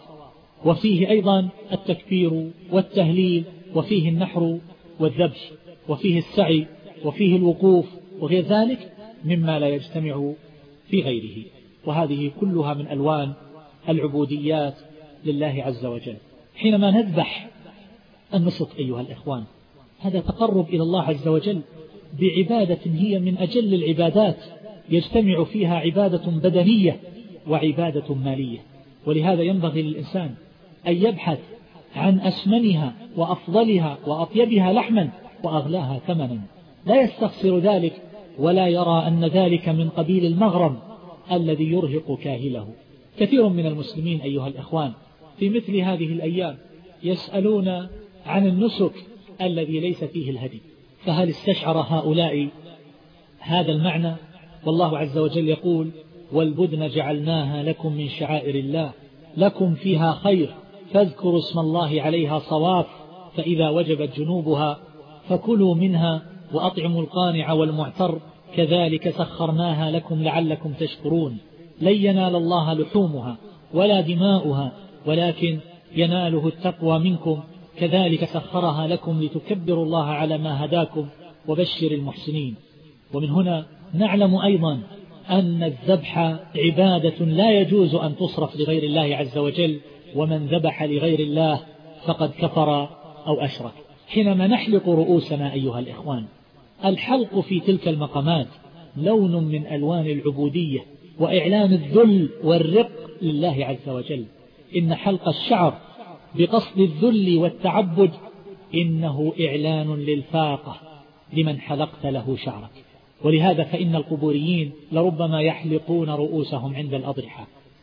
وفيه أيضا التكبير والتهليل، وفيه النحر والذبح، وفيه السعي، وفيه الوقوف، وغير ذلك مما لا يجتمع في غيره. وهذه كلها من ألوان العبوديات لله عز وجل. حينما نذبح النسك أيها الإخوان، هذا تقرب إلى الله عز وجل بعبادة هي من أجل العبادات، يجتمع فيها عبادة بدنية وعبادة مالية. ولهذا ينبغي للإنسان أن يبحث عن أسمنها وأفضلها وأطيبها لحما وأغلاها ثمنا، لا يستخسر ذلك ولا يرى أن ذلك من قبيل المغرم الذي يرهق كاهله. كثير من المسلمين أيها الإخوان في مثل هذه الأيام يسألون عن النسك الذي ليس فيه الهدي، فهل استشعر هؤلاء هذا المعنى؟ والله عز وجل يقول: والبدن جعلناها لكم من شعائر الله لكم فيها خير فاذكروا اسم الله عليها صواف فإذا وجبت جنوبها فكلوا منها وأطعموا القانع والمعتر كذلك سخرناها لكم لعلكم تشكرون لن ينال الله لحومها ولا دماؤها ولكن يناله التقوى منكم كذلك سخرها لكم لتكبروا الله على ما هداكم وبشر المحسنين. ومن هنا نعلم أيضا أن الذبح عبادة لا يجوز أن تصرف لغير الله عز وجل، ومن ذبح لغير الله فقد كفر أو أشرك. حينما نحلق رؤوسنا أيها الإخوان، الحلق في تلك المقامات لون من ألوان العبودية وإعلان الذل والرق لله عز وجل. إن حلق الشعر بقصد الذل والتعبد إنه إعلان للفاقة لمن حلقت له شعرك. ولهذا فإن القبوريين لربما يحلقون رؤوسهم عند الأضرحة،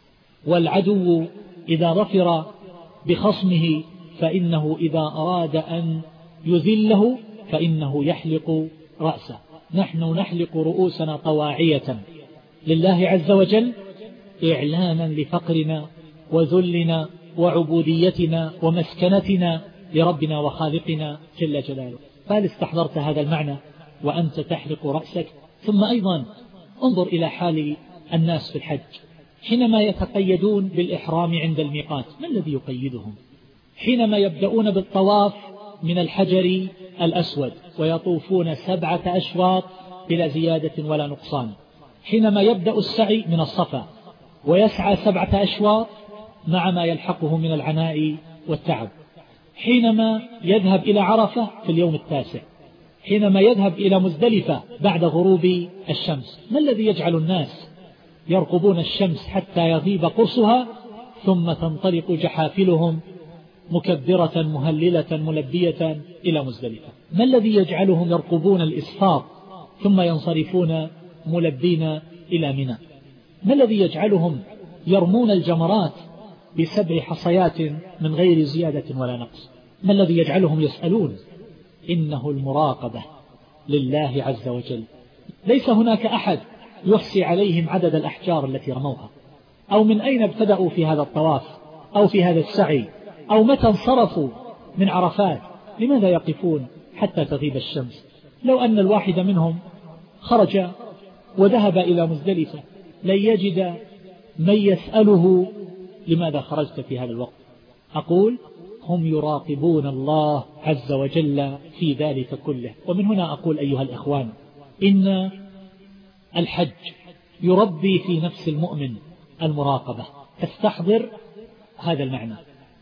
والعدو إذا ظفر بخصمه فإنه إذا أراد أن يذله فإنه يحلق رأسه. نحن نحلق رؤوسنا طواعية لله عز وجل إعلانا لفقرنا وذلنا وعبوديتنا ومسكنتنا لربنا وخالقنا جل جلاله. فهل استحضرت هذا المعنى وأنت تحلق رأسك؟ ثم أيضا انظر إلى حال الناس في الحج حينما يتقيدون بالإحرام عند الميقات، ما الذي يقيدهم؟ حينما يبدأون بالطواف من الحجر الأسود ويطوفون 7 أشواط بلا زيادة ولا نقصان، حينما يبدأ السعي من الصفا ويسعى 7 أشواط مع ما يلحقه من العناء والتعب، حينما يذهب إلى عرفة في اليوم 9، حينما يذهب إلى مزدلفة بعد غروب الشمس، ما الذي يجعل الناس يرقبون الشمس حتى يغيب قرصها ثم تنطلق جحافلهم مكبرة مهللة ملبية إلى مزدلفة؟ ما الذي يجعلهم يرقبون الإسفار ثم ينصرفون ملبين إلى منى؟ ما الذي يجعلهم يرمون الجمرات ب7 حصيات من غير زيادة ولا نقص؟ ما الذي يجعلهم يسألون؟ إنه المراقبة لله عز وجل. ليس هناك أحد يحصي عليهم عدد الأحجار التي رموها، أو من أين ابتدأوا في هذا الطواف أو في هذا السعي، أو متى انصرفوا من عرفات. لماذا يقفون حتى تغيب الشمس؟ لو أن الواحد منهم خرج وذهب إلى مزدلفة لن يجد من يسأله لماذا خرجت في هذا الوقت، أقول هم يراقبون الله عز وجل في ذلك كله. ومن هنا أقول أيها الإخوان إن الحج يربي في نفس المؤمن المراقبة. فاستحضر هذا المعنى،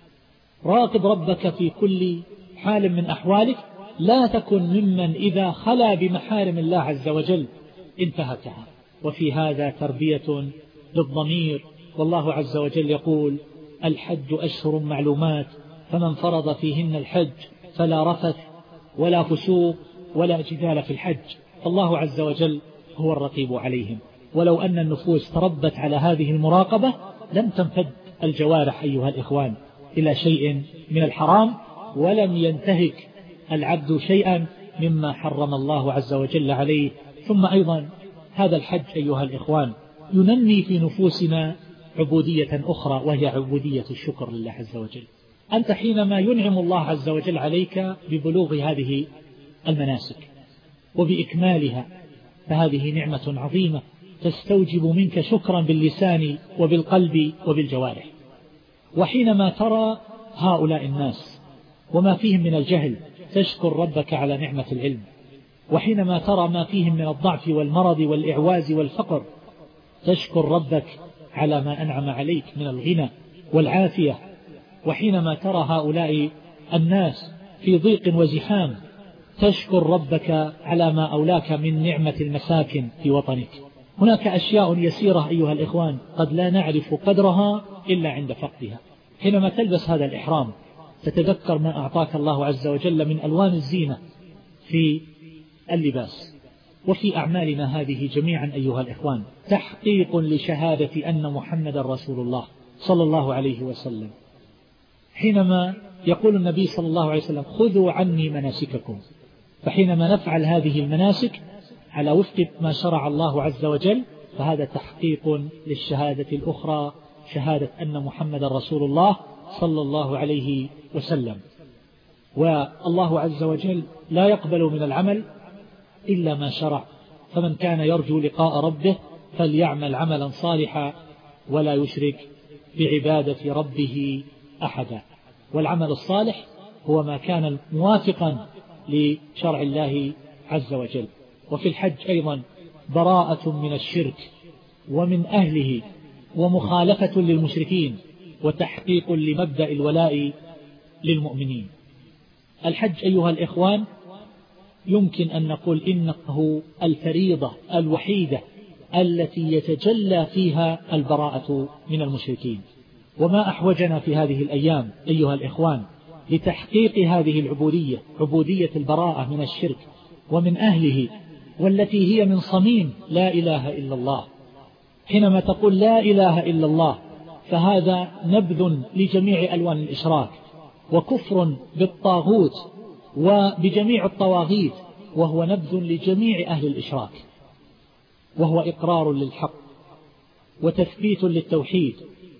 راقب ربك في كل حال من أحوالك، لا تكن ممن إذا خلا بمحارم الله عز وجل انتهكها. وفي هذا تربية للضمير، والله عز وجل يقول الحج أشهر معلومات فمن فرض فيهن الحج فلا رفث ولا فسوق ولا جدال في الحج. الله عز وجل هو الرقيب عليهم. ولو أن النفوس تربت على هذه المراقبة لم تنفد الجوارح أيها الإخوان إلى شيء من الحرام، ولم ينتهك العبد شيئا مما حرم الله عز وجل عليه. ثم أيضا هذا الحج أيها الإخوان ينمي في نفوسنا عبودية أخرى، وهي عبودية الشكر لله عز وجل. أنت حينما ينعم الله عز وجل عليك ببلوغ هذه المناسك وبإكمالها فهذه نعمة عظيمة تستوجب منك شكرا باللسان وبالقلب وبالجوارح. وحينما ترى هؤلاء الناس وما فيهم من الجهل تشكر ربك على نعمة العلم، وحينما ترى ما فيهم من الضعف والمرض والإعواز والفقر تشكر ربك على ما أنعم عليك من الغنى والعافية، وحينما ترى هؤلاء الناس في ضيق وزحام تشكر ربك على ما أولاك من نعمة المساكن في وطنك. هناك أشياء يسيرة أيها الإخوان قد لا نعرف قدرها إلا عند فقدها. حينما تلبس هذا الإحرام تتذكر ما أعطاك الله عز وجل من ألوان الزينة في اللباس. وفي أعمالنا هذه جميعا أيها الإخوان تحقيق لشهادة أن محمد رسول الله صلى الله عليه وسلم. حينما يقول النبي صلى الله عليه وسلم خذوا عني مناسككم، فحينما نفعل هذه المناسك على وفق ما شرع الله عز وجل فهذا تحقيق للشهادة الأخرى، شهادة أن محمد رسول الله صلى الله عليه وسلم. والله عز وجل لا يقبل من العمل إلا ما شرع، فمن كان يرجو لقاء ربه فليعمل عملا صالحا ولا يشرك بعبادة ربه أحدا. والعمل الصالح هو ما كان موافقا لشرع الله عز وجل. وفي الحج أيضا براءة من الشرك ومن أهله ومخالفة للمشركين وتحقيق لمبدأ الولاء للمؤمنين. الحج أيها الإخوان يمكن أن نقول إنه الفريضة الوحيدة التي يتجلى فيها البراءة من المشركين. وما أحوجنا في هذه الأيام أيها الإخوان لتحقيق هذه العبودية، عبودية البراءة من الشرك ومن أهله، والتي هي من صميم لا إله إلا الله. حينما تقول لا إله إلا الله فهذا نبذ لجميع ألوان الإشراك وكفر بالطاغوت وبجميع الطواغيت، وهو نبذ لجميع أهل الإشراك، وهو إقرار للحق وتثبيت للتوحيد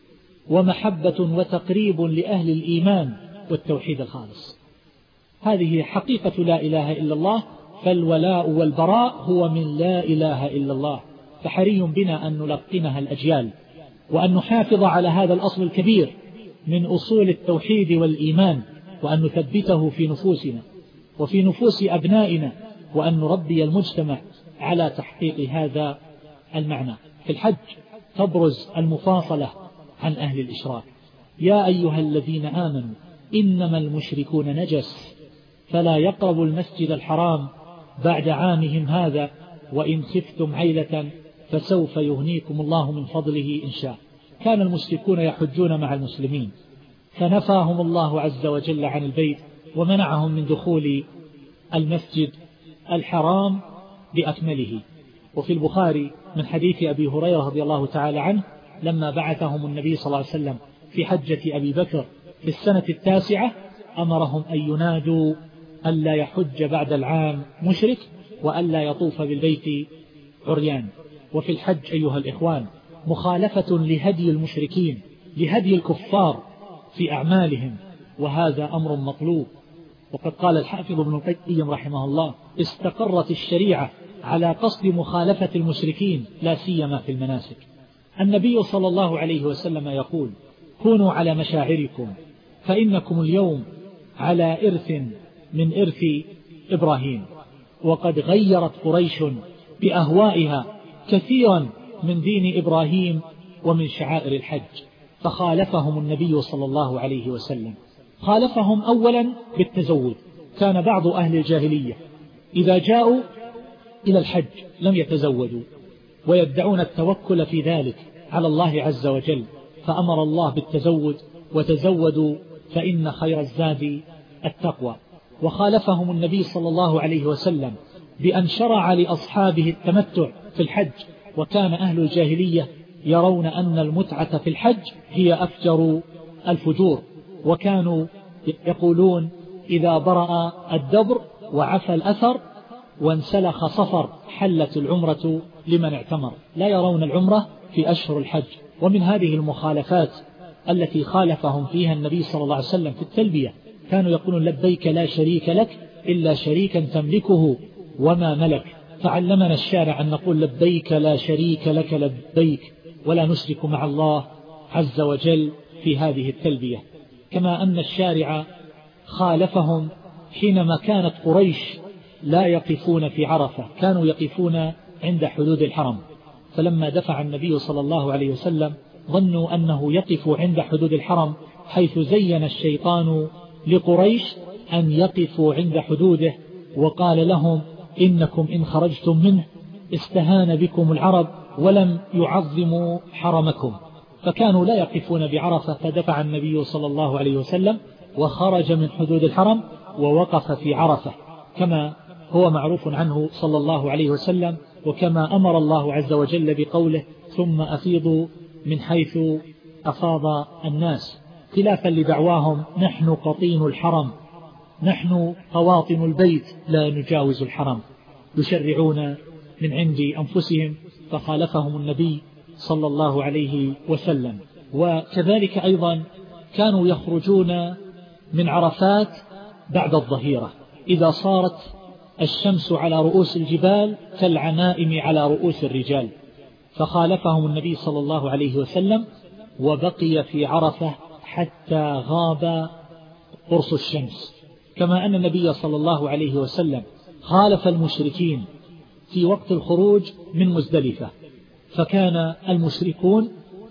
ومحبة وتقريب لأهل الإيمان والتوحيد الخالص. هذه حقيقة لا إله إلا الله. فالولاء والبراء هو من لا إله إلا الله. فحري بنا أن نلقنها الأجيال وأن نحافظ على هذا الأصل الكبير من أصول التوحيد والإيمان، وأن نثبته في نفوسنا وفي نفوس أبنائنا، وأن نربي المجتمع على تحقيق هذا المعنى. في الحج تبرز المفاصلة عن أهل الإشراك. يا أيها الذين آمنوا إنما المشركون نجس فلا يقربوا المسجد الحرام بعد عامهم هذا وإن خفتم عيلة فسوف يغنيكم الله من فضله إن شاء. كان المشركون يحجون مع المسلمين فنفاهم الله عز وجل عن البيت ومنعهم من دخول المسجد الحرام بأكمله. وفي البخاري من حديث أبي هريرة رضي الله تعالى عنه لما بعثهم النبي صلى الله عليه وسلم في حجة أبي بكر في السنة 9 أمرهم أن ينادوا ألا يحج بعد العام مشرك وألا يطوف بالبيت عريان. وفي الحج أيها الإخوان مخالفة لهدي المشركين، لهدي الكفار في أعمالهم، وهذا أمر مطلوب. وقد قال الحافظ ابن القيم رحمه الله استقرت الشريعة على قصد مخالفة المشركين لا سيما في المناسك. النبي صلى الله عليه وسلم يقول كونوا على مشاعركم فإنكم اليوم على إرث من إرث إبراهيم، وقد غيرت قريش بأهوائها كثيرا من دين إبراهيم ومن شعائر الحج. فخالفهم النبي صلى الله عليه وسلم، خالفهم أولا بالتزود. كان بعض أهل الجاهلية إذا جاءوا إلى الحج لم يتزودوا، ويدعون التوكل في ذلك على الله عز وجل، فأمر الله بالتزود: وتزودوا فإن خير الزاد التقوى. وخالفهم النبي صلى الله عليه وسلم بأن شرع لأصحابه التمتع في الحج، وكان أهل الجاهلية يرون أن المتعة في الحج هي أفجر الفجور، وكانوا يقولون: إذا برأ الدبر وعفى الأثر وانسلخ صفر حلت العمرة لمن اعتمر. لا يرون العمرة في أشهر الحج. ومن هذه المخالفات التي خالفهم فيها النبي صلى الله عليه وسلم في التلبية، كانوا يقولون: لبيك لا شريك لك إلا شريكا تملكه وما ملك. فعلمنا الشارع أن نقول: لبيك لا شريك لك لبيك، ولا نشرك مع الله عز وجل في هذه التلبية. كما أن الشارع خالفهم حينما كانت قريش لا يقفون في عرفة، كانوا يقفون عند حدود الحرم. فلما دفع النبي صلى الله عليه وسلم ظنوا أنه يقف عند حدود الحرم، حيث زين الشيطان لقريش أن يقفوا عند حدوده، وقال لهم: إنكم إن خرجتم منه استهان بكم العرب ولم يعظموا حرمكم. فكانوا لا يقفون بعرفة، فدفع النبي صلى الله عليه وسلم وخرج من حدود الحرم ووقف في عرفة، كما هو معروف عنه صلى الله عليه وسلم، وكما أمر الله عز وجل بقوله: ثم أفيضوا من حيث أفاض الناس، خلافا لدعواهم: نحن قطين الحرم، نحن قواطن البيت لا نجاوز الحرم، يشرعون من عند أنفسهم. فخالفهم النبي صلى الله عليه وسلم. وكذلك أيضا كانوا يخرجون من عرفات بعد الظهيرة، إذا صارت الشمس على رؤوس الجبال كالعمائم على رؤوس الرجال. فخالفهم النبي صلى الله عليه وسلم وبقي في عرفة حتى غاب قرص الشمس. كما أن النبي صلى الله عليه وسلم خالف المشركين في وقت الخروج من مزدلفة، فكان المشركون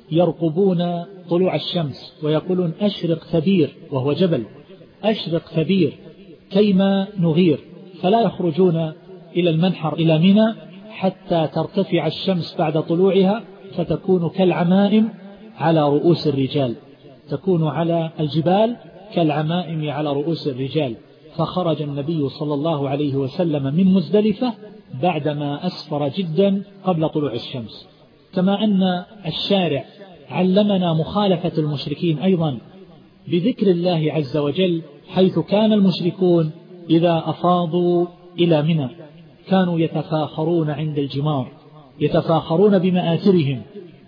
يرقبون طلوع الشمس ويقولون: أشرق ثبير، وهو جبل، أشرق ثبير كيما نغير. فلا يخرجون إلى المنحر إلى منى حتى ترتفع الشمس بعد طلوعها، فتكون كالعمائم على رؤوس الرجال، تكون على الجبال كالعمائم على رؤوس الرجال. فخرج النبي صلى الله عليه وسلم من مزدلفة بعدما أسفر جدا قبل طلوع الشمس. كما أن الشارع علمنا مخالفة المشركين أيضا بذكر الله عز وجل، حيث كان المشركون إذا أفاضوا إلى منى كانوا يتفاخرون عند الجمار، يتفاخرون بمآثرهم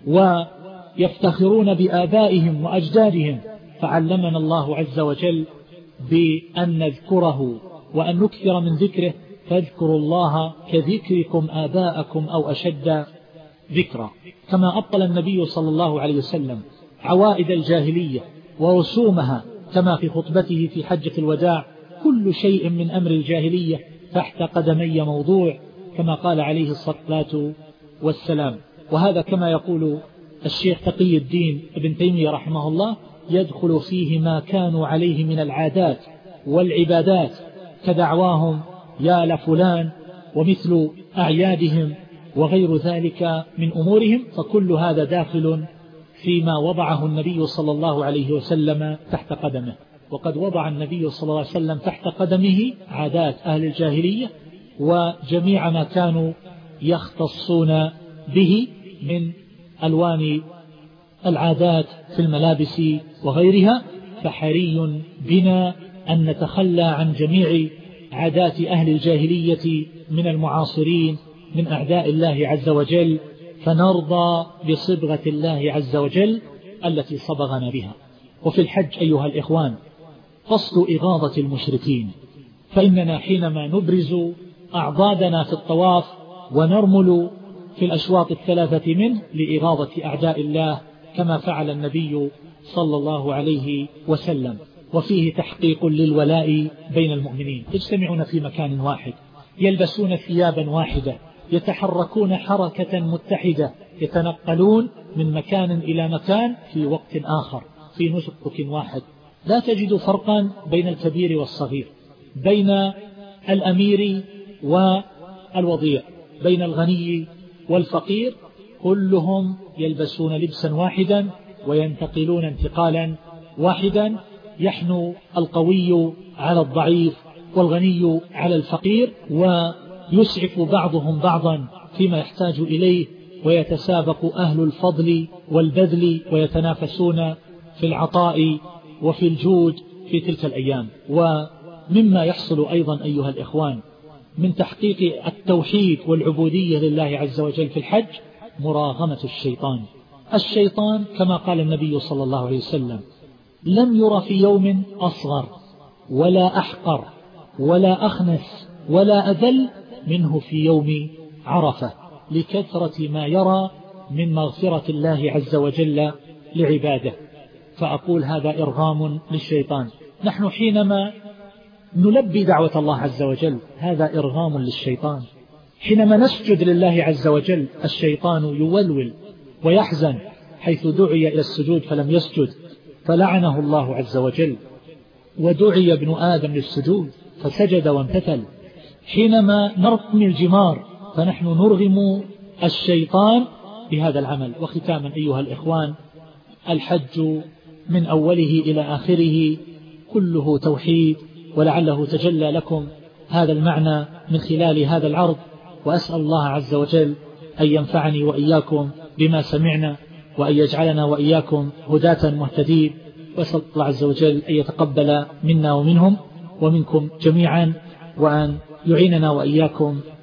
ويفتخرون بآبائهم وأجدادهم. فعلمنا الله عز وجل بأن نذكره وأن نكثر من ذكره، فاذكروا الله كذكركم آباءكم أو أشد ذكرا. كما أبطل النبي صلى الله عليه وسلم عوائد الجاهلية ورسومها، كما في خطبته في حجة الوداع: كل شيء من أمر الجاهلية تحت قدمي موضوع، كما قال عليه الصلاة والسلام. وهذا كما يقول الشيخ تقي الدين ابن تيمية رحمه الله: يدخل فيه ما كانوا عليه من العادات والعبادات، كدعواهم يا لفلان ومثل أعيادهم وغير ذلك من أمورهم. فكل هذا داخل فيما وضعه النبي صلى الله عليه وسلم تحت قدمه. وقد وضع النبي صلى الله عليه وسلم تحت قدمه عادات أهل الجاهلية وجميع ما كانوا يختصون به من ألوان العادات في الملابس وغيرها. فحري بنا أن نتخلى عن جميع عادات أهل الجاهلية من المعاصرين من أعداء الله عز وجل، فنرضى بصبغة الله عز وجل التي صبغنا بها. وفي الحج أيها الإخوان قصد إغاظة المشركين، فإننا حينما نبرز أعضادنا في الطواف ونرمل في الأشواط الثلاثة منه لإغاظة أعداء الله، كما فعل النبي صلى الله عليه وسلم. وفيه تحقيق للولاء بين المؤمنين. يجتمعون في مكان واحد، يلبسون ثيابا واحدة، يتحركون حركة متحدة، يتنقلون من مكان إلى مكان في وقت آخر في نسك واحد. لا تجد فرقا بين الكبير والصغير، بين الأمير والوضيع، بين الغني والفقير، كلهم يلبسون لبسا واحدا وينتقلون انتقالا واحدا. يحنو القوي على الضعيف والغني على الفقير، ويسعف بعضهم بعضا فيما يحتاج إليه، ويتسابق أهل الفضل والبذل ويتنافسون في العطاء وفي الجود في تلك الأيام. ومما يحصل أيضا أيها الإخوان من تحقيق التوحيد والعبودية لله عز وجل في الحج مراغمة الشيطان. الشيطان كما قال النبي صلى الله عليه وسلم لم ير في يوم أصغر ولا أحقر ولا أخنس ولا أذل منه في يوم عرفة، لكثرة ما يرى من مغفرة الله عز وجل لعباده. فأقول هذا إرغام للشيطان. نحن حينما نلبي دعوة الله عز وجل هذا إرغام للشيطان. حينما نسجد لله عز وجل الشيطان يولول ويحزن حيث دعي إلى السجود فلم يسجد فلعنه الله عز وجل، ودعي ابن آدم للسجود فسجد وامتثل. حينما نرمي الجمار فنحن نرغم الشيطان بهذا العمل. وختاما أيها الإخوان، الحج من أوله إلى آخره كله توحيد، ولعله تجلى لكم هذا المعنى من خلال هذا العرض. وأسأل الله عز وجل أن ينفعني وإياكم بما سمعنا، وأن يجعلنا وإياكم هداة مهتدين. وأسأل الله عز وجل أن يتقبل منا ومنهم ومنكم جميعا، وأن يعيننا وإياكم